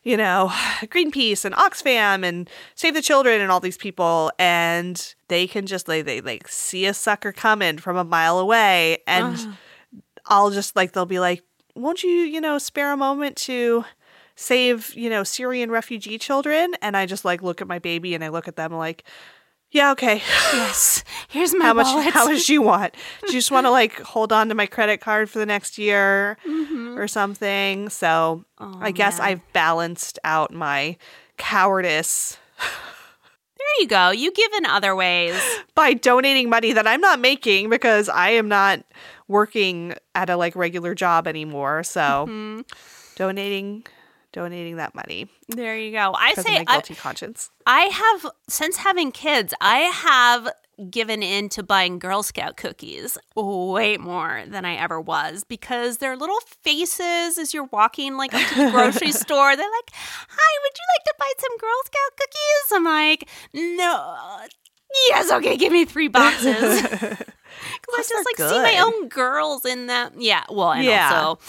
Greenpeace and Oxfam and Save the Children and all these people. And they can just, they see a sucker coming from a mile away. And I'll just, they'll be like, won't you, spare a moment to save, Syrian refugee children? And I just, look at my baby and I look at them like, yeah, okay. Yes. Here's my wallet. How much do you want? Do you just want to, hold on to my credit card for the next year or something? So I guess I've balanced out my cowardice. There you go. You give in other ways. By donating money that I'm not making because I am not working at a regular job anymore. So donating that money. There you go. I say of my guilty conscience. I have, since having kids, I have given in to buying Girl Scout cookies way more than I ever was, because their little faces as you're walking up to the grocery store, they're like, hi, would you like to buy some Girl Scout cookies? I'm like, no. Yes, okay, give me 3 boxes. Because I just see my own girls in them. Yeah, well, and also,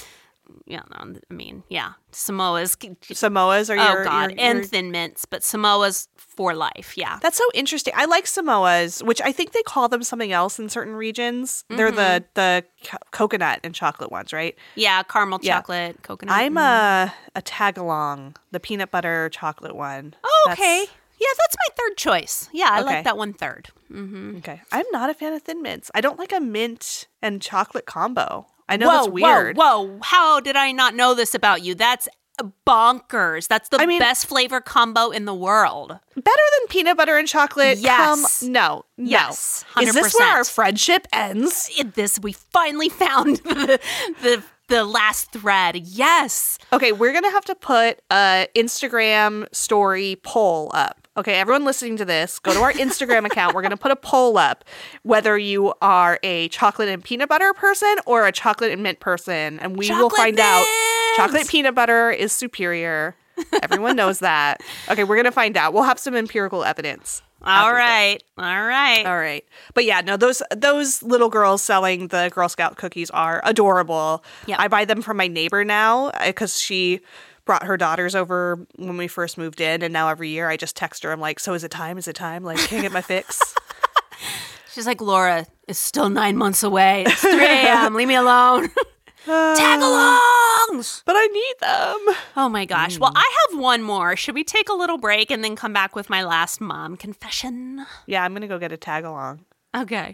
Samoas. Samoas are your... Oh, God, and Thin Mints, but Samoas for life, yeah. That's so interesting. I like Samoas, which I think they call them something else in certain regions. Mm-hmm. They're the coconut and chocolate ones, right? Yeah, caramel chocolate, coconut. I'm a tag-along, the peanut butter chocolate one. Oh, okay. Yeah, that's my third choice. Yeah, I like that one third. Mm-hmm. Okay. I'm not a fan of Thin Mints. I don't like a mint and chocolate combo. I know that's weird. Whoa. How did I not know this about you? That's bonkers. That's the best flavor combo in the world. Better than peanut butter and chocolate? Yes. No. Yes, 100%. Is this where our friendship ends? We finally found the last thread. Yes. Okay, we're going to have to put a Instagram story poll up. Okay, everyone listening to this, go to our Instagram account. We're going to put a poll up whether you are a chocolate and peanut butter person or a chocolate and mint person. And we will find out chocolate peanut butter is superior. Everyone knows that. Okay, we're going to find out. We'll have some empirical evidence. All right. All right. But yeah, no, those little girls selling the Girl Scout cookies are adorable. Yep. I buy them from my neighbor now because she brought her daughters over when we first moved in. And now every year I just text her. I'm like, so is it time? Is it time? Like, can I get my fix? She's like, Laura, it's still 9 months away. It's 3 a.m. Leave me alone. Tag-alongs! But I need them. Oh my gosh. Well, I have one more. Should we take a little break and then come back with my last mom confession? Yeah, I'm going to go get a tag along. Okay.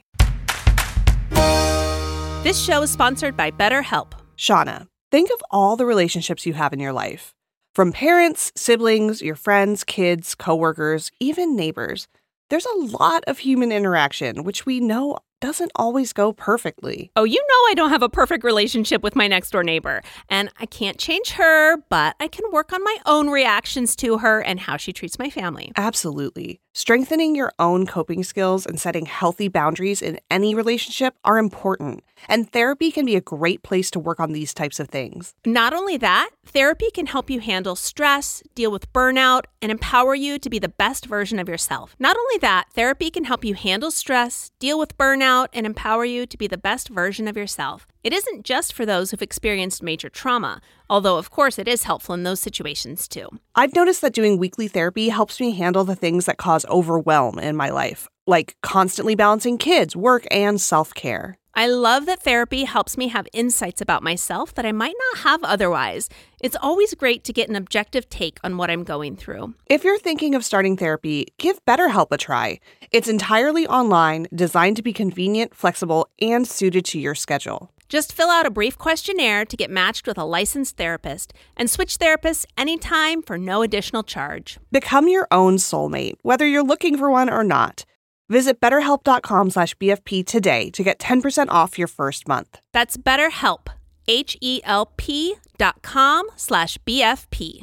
This show is sponsored by BetterHelp. Shauna, think of all the relationships you have in your life. From parents, siblings, your friends, kids, coworkers, even neighbors. There's a lot of human interaction, which we know doesn't always go perfectly. Oh, you know I don't have a perfect relationship with my next door neighbor, and I can't change her, but I can work on my own reactions to her and how she treats my family. Absolutely. Strengthening your own coping skills and setting healthy boundaries in any relationship are important, and therapy can be a great place to work on these types of things. Not only that, therapy can help you handle stress, deal with burnout, and empower you to be the best version of yourself. Not only that, therapy can help you handle stress, deal with burnout, and empower you to be the best version of yourself. It isn't just for those who've experienced major trauma, although of course it is helpful in those situations too. I've noticed that doing weekly therapy helps me handle the things that cause overwhelm in my life, like constantly balancing kids, work, and self-care. I love that therapy helps me have insights about myself that I might not have otherwise. It's always great to get an objective take on what I'm going through. If you're thinking of starting therapy, give BetterHelp a try. It's entirely online, designed to be convenient, flexible, and suited to your schedule. Just fill out a brief questionnaire to get matched with a licensed therapist and switch therapists anytime for no additional charge. Become your own soulmate, whether you're looking for one or not. Visit BetterHelp.com/BFP today to get 10% off your first month. That's BetterHelp, HELP.com/BFP.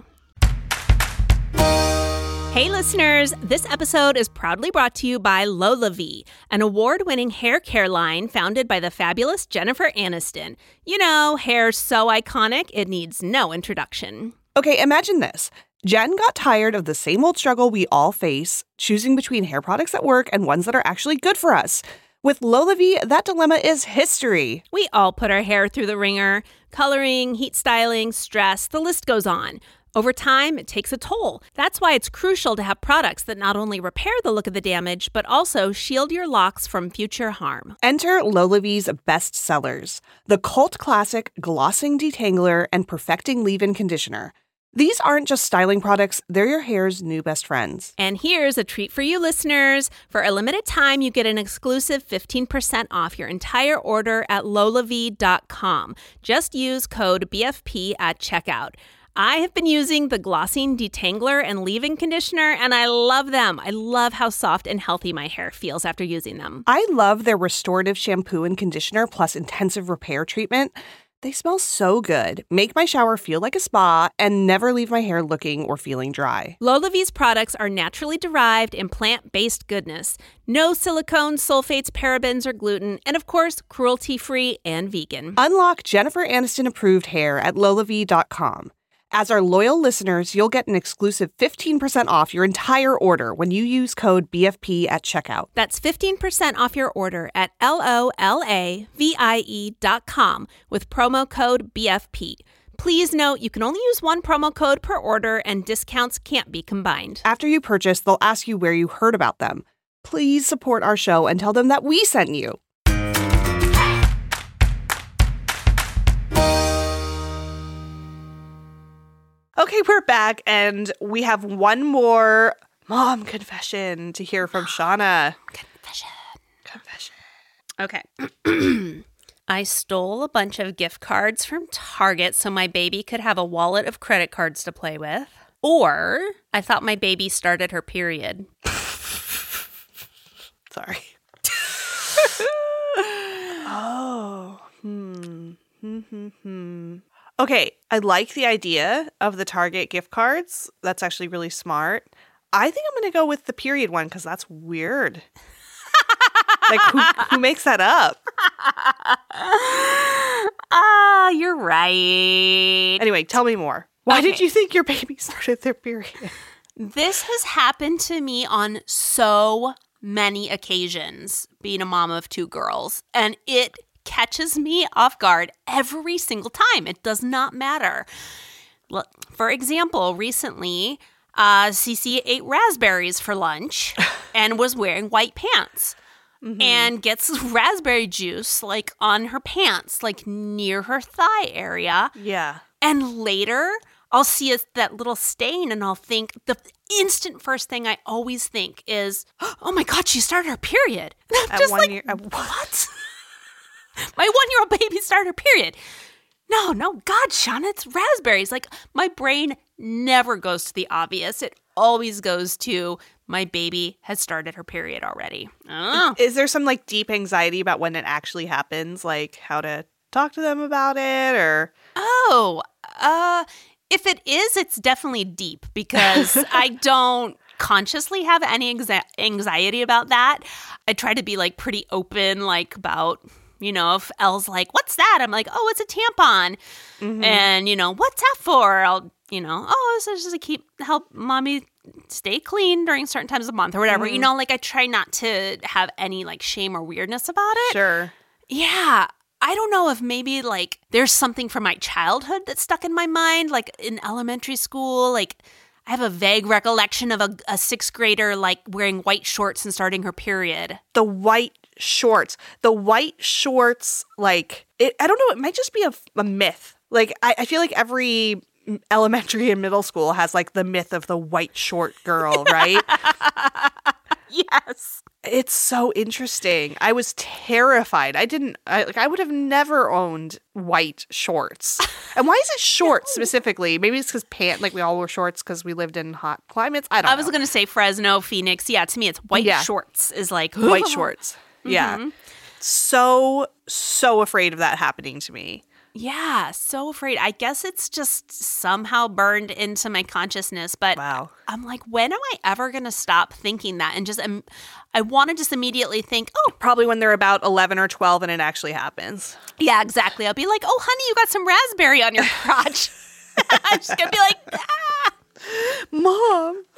Hey listeners, this episode is proudly brought to you by LolaVie, an award-winning hair care line founded by the fabulous Jennifer Aniston. You know, hair's so iconic, it needs no introduction. Okay, imagine this. Jen got tired of the same old struggle we all face, choosing between hair products at work and ones that are actually good for us. With LolaVie, that dilemma is history. We all put our hair through the ringer. Coloring, heat styling, stress, the list goes on. Over time, it takes a toll. That's why it's crucial to have products that not only repair the look of the damage, but also shield your locks from future harm. Enter LolaVie's best sellers, the cult classic Glossing Detangler and Perfecting Leave-In Conditioner. These aren't just styling products, they're your hair's new best friends. And here's a treat for you listeners. For a limited time, you get an exclusive 15% off your entire order at LolaVie.com. Just use code BFP at checkout. I have been using the Glossing Detangler and Leave-In Conditioner, and I love them. I love how soft and healthy my hair feels after using them. I love their restorative shampoo and conditioner plus intensive repair treatment. They smell so good, make my shower feel like a spa, and never leave my hair looking or feeling dry. LolaVie's products are naturally derived and plant-based goodness. No silicones, sulfates, parabens, or gluten, and of course, cruelty-free and vegan. Unlock Jennifer Aniston-approved hair at LolaVie.com. As our loyal listeners, you'll get an exclusive 15% off your entire order when you use code BFP at checkout. That's 15% off your order at LOLAVIE.com with promo code BFP. Please note you can only use one promo code per order and discounts can't be combined. After you purchase, they'll ask you where you heard about them. Please support our show and tell them that we sent you. Okay, we're back, and we have one more mom confession to hear from Shauna. Confession. Okay. I stole a bunch of gift cards from Target so my baby could have a wallet of credit cards to play with. Or I thought my baby started her period. Sorry. Oh. Okay, I like the idea of the Target gift cards. That's actually really smart. I think I'm going to go with the period one because that's weird. Like, who makes that up? You're right. Anyway, tell me more. Why did you think your baby started their period? This has happened to me on so many occasions, being a mom of 2 girls, and it catches me off guard every single time. It does not matter. For example, recently, Cece ate raspberries for lunch and was wearing white pants. And gets raspberry juice like on her pants, like near her thigh area. Yeah. And later, I'll see that little stain and I'll think, the instant first thing I always think is, oh my God, she started her period. And I'm just like, what? My 1-year-old baby started her period. No, God, Shauna, it's raspberries. Like, my brain never goes to the obvious. It always goes to, my baby has started her period already. Is there some like deep anxiety about when it actually happens? Like how to talk to them about it or? If it is, it's definitely deep because I don't consciously have any anxiety about that. I try to be like pretty open, like about, if Elle's like, what's that? I'm like, oh, it's a tampon. And, what's that for? I'll, it's just to help mommy stay clean during certain times of the month or whatever. Like I try not to have any like shame or weirdness about it. Sure. Yeah. I don't know if maybe like there's something from my childhood that's stuck in my mind, like in elementary school, like I have a vague recollection of a 6th grader like wearing white shorts and starting her period. The white shorts, like I don't know, it might just be a myth. Like I feel like every elementary and middle school has like the myth of the white short girl, right? Yes. It's so interesting. I was terrified. I would have never owned white shorts. And why is it short specifically? Maybe it's because we all wore shorts because we lived in hot climates. I don't know. I was going to say Fresno, Phoenix. Yeah, to me it's white shorts is like. White shorts. Yeah. So afraid of that happening to me. Yeah, so afraid. I guess it's just somehow burned into my consciousness. But wow. I'm like, when am I ever going to stop thinking that? And just, I want to just immediately think, probably when they're about 11 or 12 and it actually happens. Yeah, exactly. I'll be like, oh, honey, you got some raspberry on your crotch. I'm just going to be like, Mom.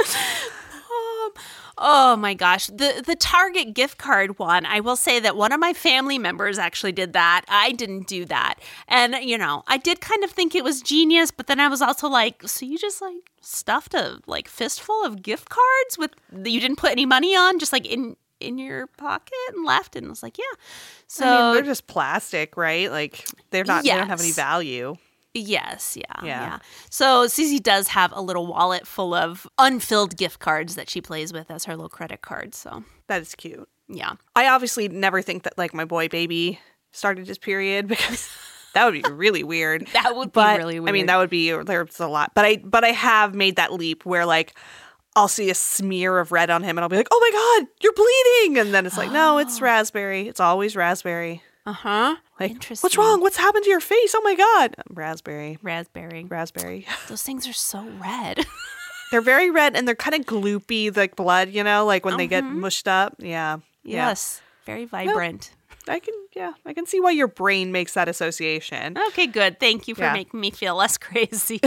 Oh my gosh. The Target gift card one, I will say that one of my family members actually did that. I didn't do that. And, I did kind of think it was genius, but then I was also like, so you just like stuffed a like fistful of gift cards you didn't put any money on, just like in your pocket and left? And I was like, yeah. So they're just plastic, right? Like they don't have any value. Yes, yeah. So Cece does have a little wallet full of unfilled gift cards that she plays with as her little credit card. So that is cute. Yeah. I obviously never think that like my boy baby started his period because that would be really weird. That would be really weird. I mean, there's a lot. But I have made that leap where like I'll see a smear of red on him and I'll be like, oh my God, you're bleeding. And then it's like, no, it's raspberry. It's always raspberry. Uh-huh. Like, interesting. What's wrong? What's happened to your face? Oh my God. Raspberry. Those things are so red. They're very red and they're kind of gloopy, like blood, like when they get mushed up. Yeah. Yes. Very vibrant. I can see why your brain makes that association. Okay, good. Thank you for making me feel less crazy.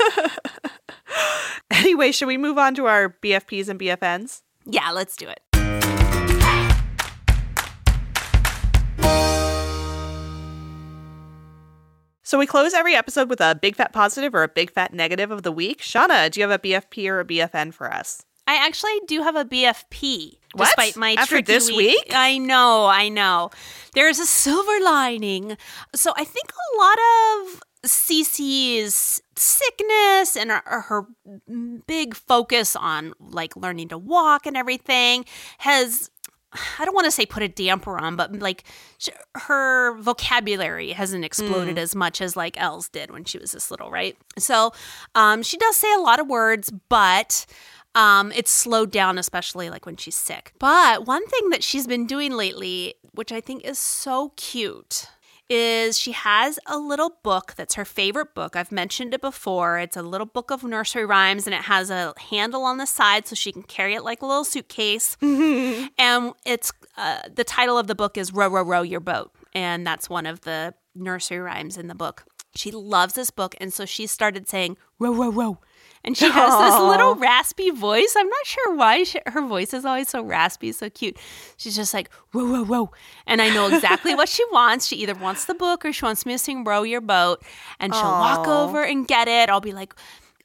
Anyway, should we move on to our BFPs and BFNs? Yeah, let's do it. So we close every episode with a big fat positive or a big fat negative of the week. Shauna, do you have a BFP or a BFN for us? I actually do have a BFP. What? Despite my After this week? I know. There's a silver lining. So I think a lot of Cece's sickness and her big focus on like learning to walk and everything has, I don't want to say put a damper on, but like her vocabulary hasn't exploded as much as like Elle's did when she was this little, right? So she does say a lot of words, but it's slowed down, especially like when she's sick. But one thing that she's been doing lately, which I think is so cute, is she has a little book that's her favorite book. I've mentioned it before. It's a little book of nursery rhymes, and it has a handle on the side so she can carry it like a little suitcase. And it's the title of the book is Row, Row, Row Your Boat, and that's one of the nursery rhymes in the book. She loves this book, and so she started saying, row, row, row. And she has this little raspy voice. I'm not sure why her voice is always so raspy, so cute. She's just like, row, row, row. And I know exactly what she wants. She either wants the book or she wants me to sing Row Your Boat. And she'll walk over and get it. I'll be like,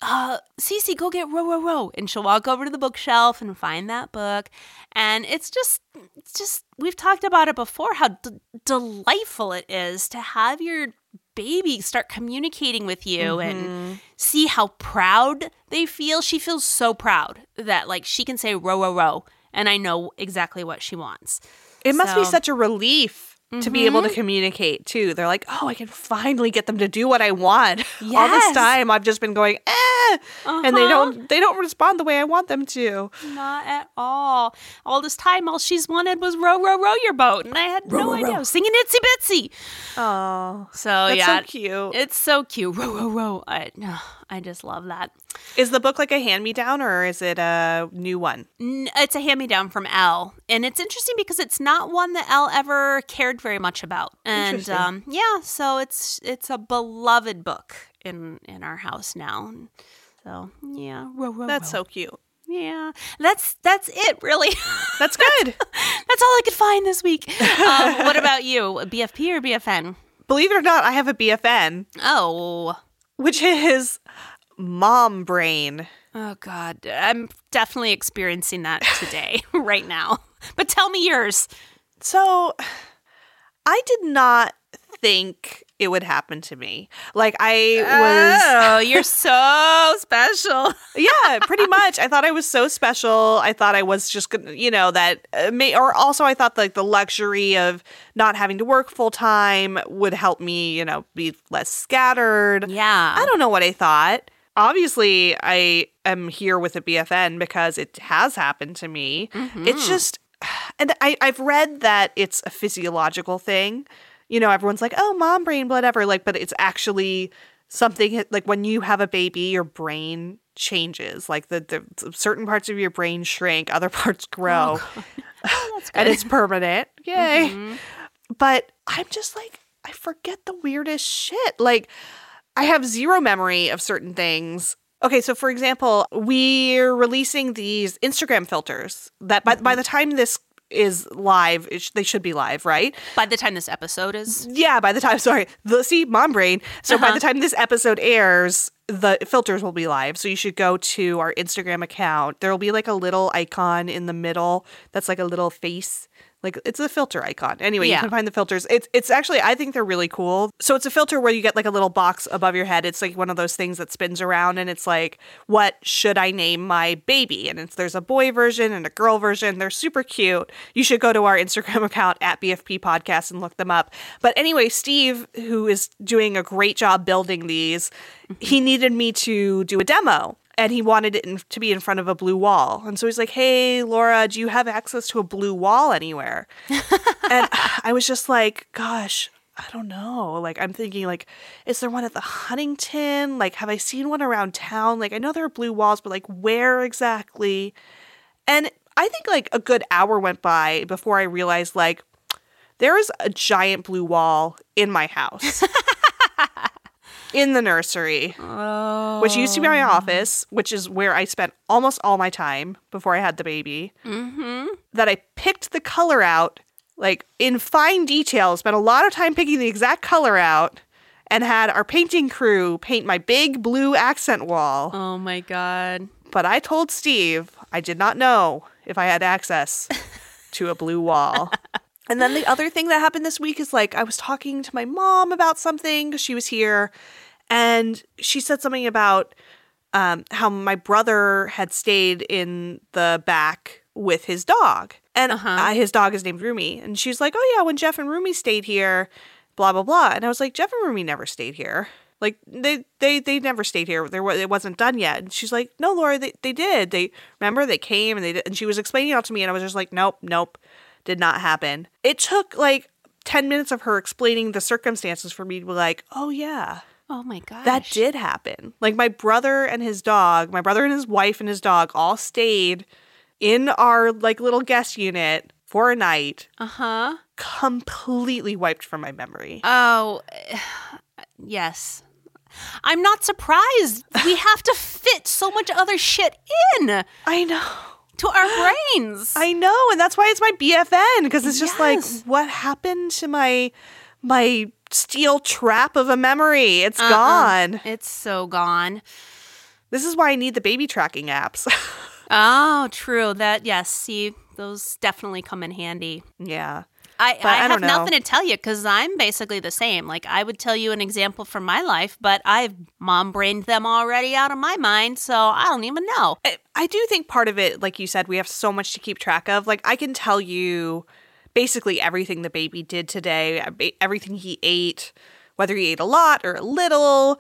Cece, go get Row, Row, Row. And she'll walk over to the bookshelf and find that book. And it's just we've talked about it before, how delightful it is to have your baby start communicating with you and see how proud they feel. She feels so proud that like she can say row, row, row, and I know exactly what she wants. It must be such a relief to be able to communicate too. They're like, oh, I can finally get them to do what I want. Yes. All this time I've just been going, and they don't respond the way I want them to. Not at all. All this time, all she's wanted was row, row, row your boat, and I had no idea. I was singing Itsy Bitsy. Oh, so that's yeah, so cute. It's so cute. Row, row, row. I just love that. Is the book like a hand-me-down or is it a new one? It's a hand-me-down from Elle, and it's interesting because it's not one that Elle ever cared very much about, and so it's a beloved book in our house now. So yeah, row, row, that's row. so cute. Yeah, that's it, really. That's good. That's all I could find this week. What about you? BFP or BFN? Believe it or not, I have a BFN. Oh. Which is mom brain. Oh, God. I'm definitely experiencing that today, right now. But tell me yours. So, I did not think it would happen to me. Like, Oh, you're so special. Yeah, pretty much. I thought I was so special. I thought I was just gonna, or also I thought like the luxury of not having to work full time would help me, be less scattered. Yeah. I don't know what I thought. Obviously, I am here with a BFN because it has happened to me. Mm-hmm. It's just, and I've read that it's a physiological thing. Everyone's like, oh, mom brain, whatever. Like, but it's actually something like when you have a baby, your brain changes. Like the certain parts of your brain shrink, other parts grow. Oh, that's good. And it's permanent. Yay. Mm-hmm. But I'm just like, I forget the weirdest shit. Like, I have zero memory of certain things. Okay, so for example, we're releasing these Instagram filters that by the time this is live, they should be live, right? By the time this episode is? Yeah, by the time, mom brain. So by the time this episode airs, the filters will be live. So you should go to our Instagram account. There will be like a little icon in the middle that's like a little face. Like, it's a filter icon. Anyway, you can find the filters. It's actually, I think they're really cool. So it's a filter where you get like a little box above your head. It's like one of those things that spins around and it's like, what should I name my baby? And there's a boy version and a girl version. They're super cute. You should go to our Instagram account at BFP Podcast and look them up. But anyway, Steve, who is doing a great job building these, he needed me to do a demo. And he wanted it to be in front of a blue wall. And so he's like, hey, Laura, do you have access to a blue wall anywhere? And I was just like, gosh, I don't know. Like, I'm thinking, like, is there one at the Huntington? Like, have I seen one around town? Like, I know there are blue walls, but, like, where exactly? And I think, like, a good hour went by before I realized, like, there is a giant blue wall in my house. In the nursery, which used to be my office, which is where I spent almost all my time before I had the baby, that I picked the color out, like, in fine detail, spent a lot of time picking the exact color out, and had our painting crew paint my big blue accent wall. Oh, my God. But I told Steve I did not know if I had access to a blue wall. And then the other thing that happened this week is, like, I was talking to my mom about something because she was here, and she said something about how my brother had stayed in the back with his dog. And his dog is named Rumi. And she's like, oh, yeah, when Jeff and Rumi stayed here, blah, blah, blah. And I was like, Jeff and Rumi never stayed here. Like, they never stayed here. It wasn't done yet. And she's like, no, Laura, they did. Remember, they came and they did. And she was explaining it out to me, and I was just like, nope. Did not happen. It took like 10 minutes of her explaining the circumstances for me to be like, oh yeah. Oh my gosh. That did happen. Like, my brother and his wife and his dog all stayed in our like little guest unit for a night. Uh-huh. Completely wiped from my memory. Oh, Yes. I'm not surprised. We have to fit so much other shit in. I know. To our brains. I know, and that's why it's my BFN, because it's just like, Yes. what happened to my steel trap of a memory? It's gone. It's so gone. This is why I need the baby tracking apps. Oh, true. Yes, see, those definitely come in handy. Yeah. I have don't know. nothing to tell you because I'm basically the same. Like, I would tell you an example from my life, but I've mom-brained them already out of my mind, so I don't even know. I do think part of it, like you said, we have so much to keep track of. Like, I can tell you basically everything the baby did today, everything he ate, whether he ate a lot or a little,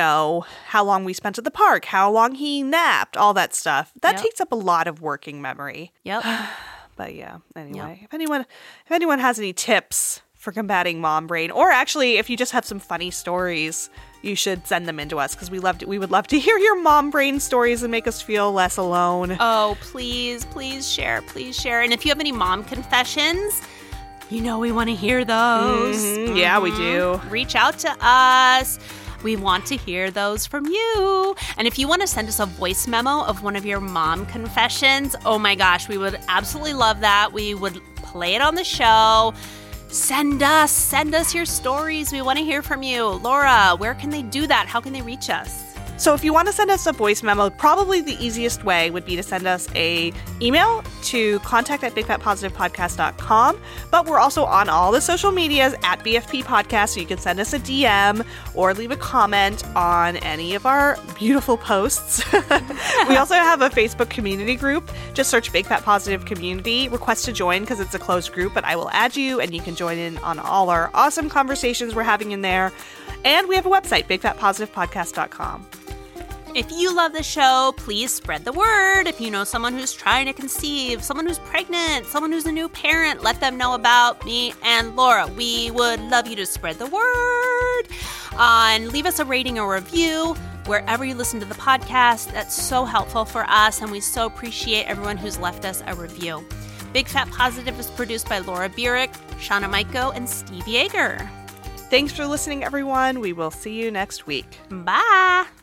how long we spent at the park, how long he napped, all that stuff. That Yep. takes up a lot of working memory. Yep. But yeah, anyway, if anyone has any tips for combating mom brain, or actually if you just have some funny stories, you should send them in to us because we would love to hear your mom brain stories and make us feel less alone. Oh, please share. And if you have any mom confessions, we want to hear those. Yeah, we do. Reach out to us. We want to hear those from you. And if you want to send us a voice memo of one of your mom confessions, oh my gosh, we would absolutely love that. We would play it on the show. Send us your stories. We want to hear from you. Laura, where can they do that? How can they reach us? So if you want to send us a voice memo, probably the easiest way would be to send us a email to contact@bigfatpositivepodcast.com. But we're also on all the social medias at BFP Podcast, so you can send us a DM or leave a comment on any of our beautiful posts. We also have a Facebook community group. Just search Big Fat Positive Community. Request to join because it's a closed group, but I will add you and you can join in on all our awesome conversations we're having in there. And we have a website, bigfatpositivepodcast.com. If you love the show, please spread the word. If you know someone who's trying to conceive, someone who's pregnant, someone who's a new parent, let them know about me and Laura. We would love you to spread the word. And leave us a rating or review wherever you listen to the podcast. That's so helpful for us, and we so appreciate everyone who's left us a review. Big Fat Positive is produced by Laura Burek, Shauna Maiko, and Steve Yeager. Thanks for listening, everyone. We will see you next week. Bye.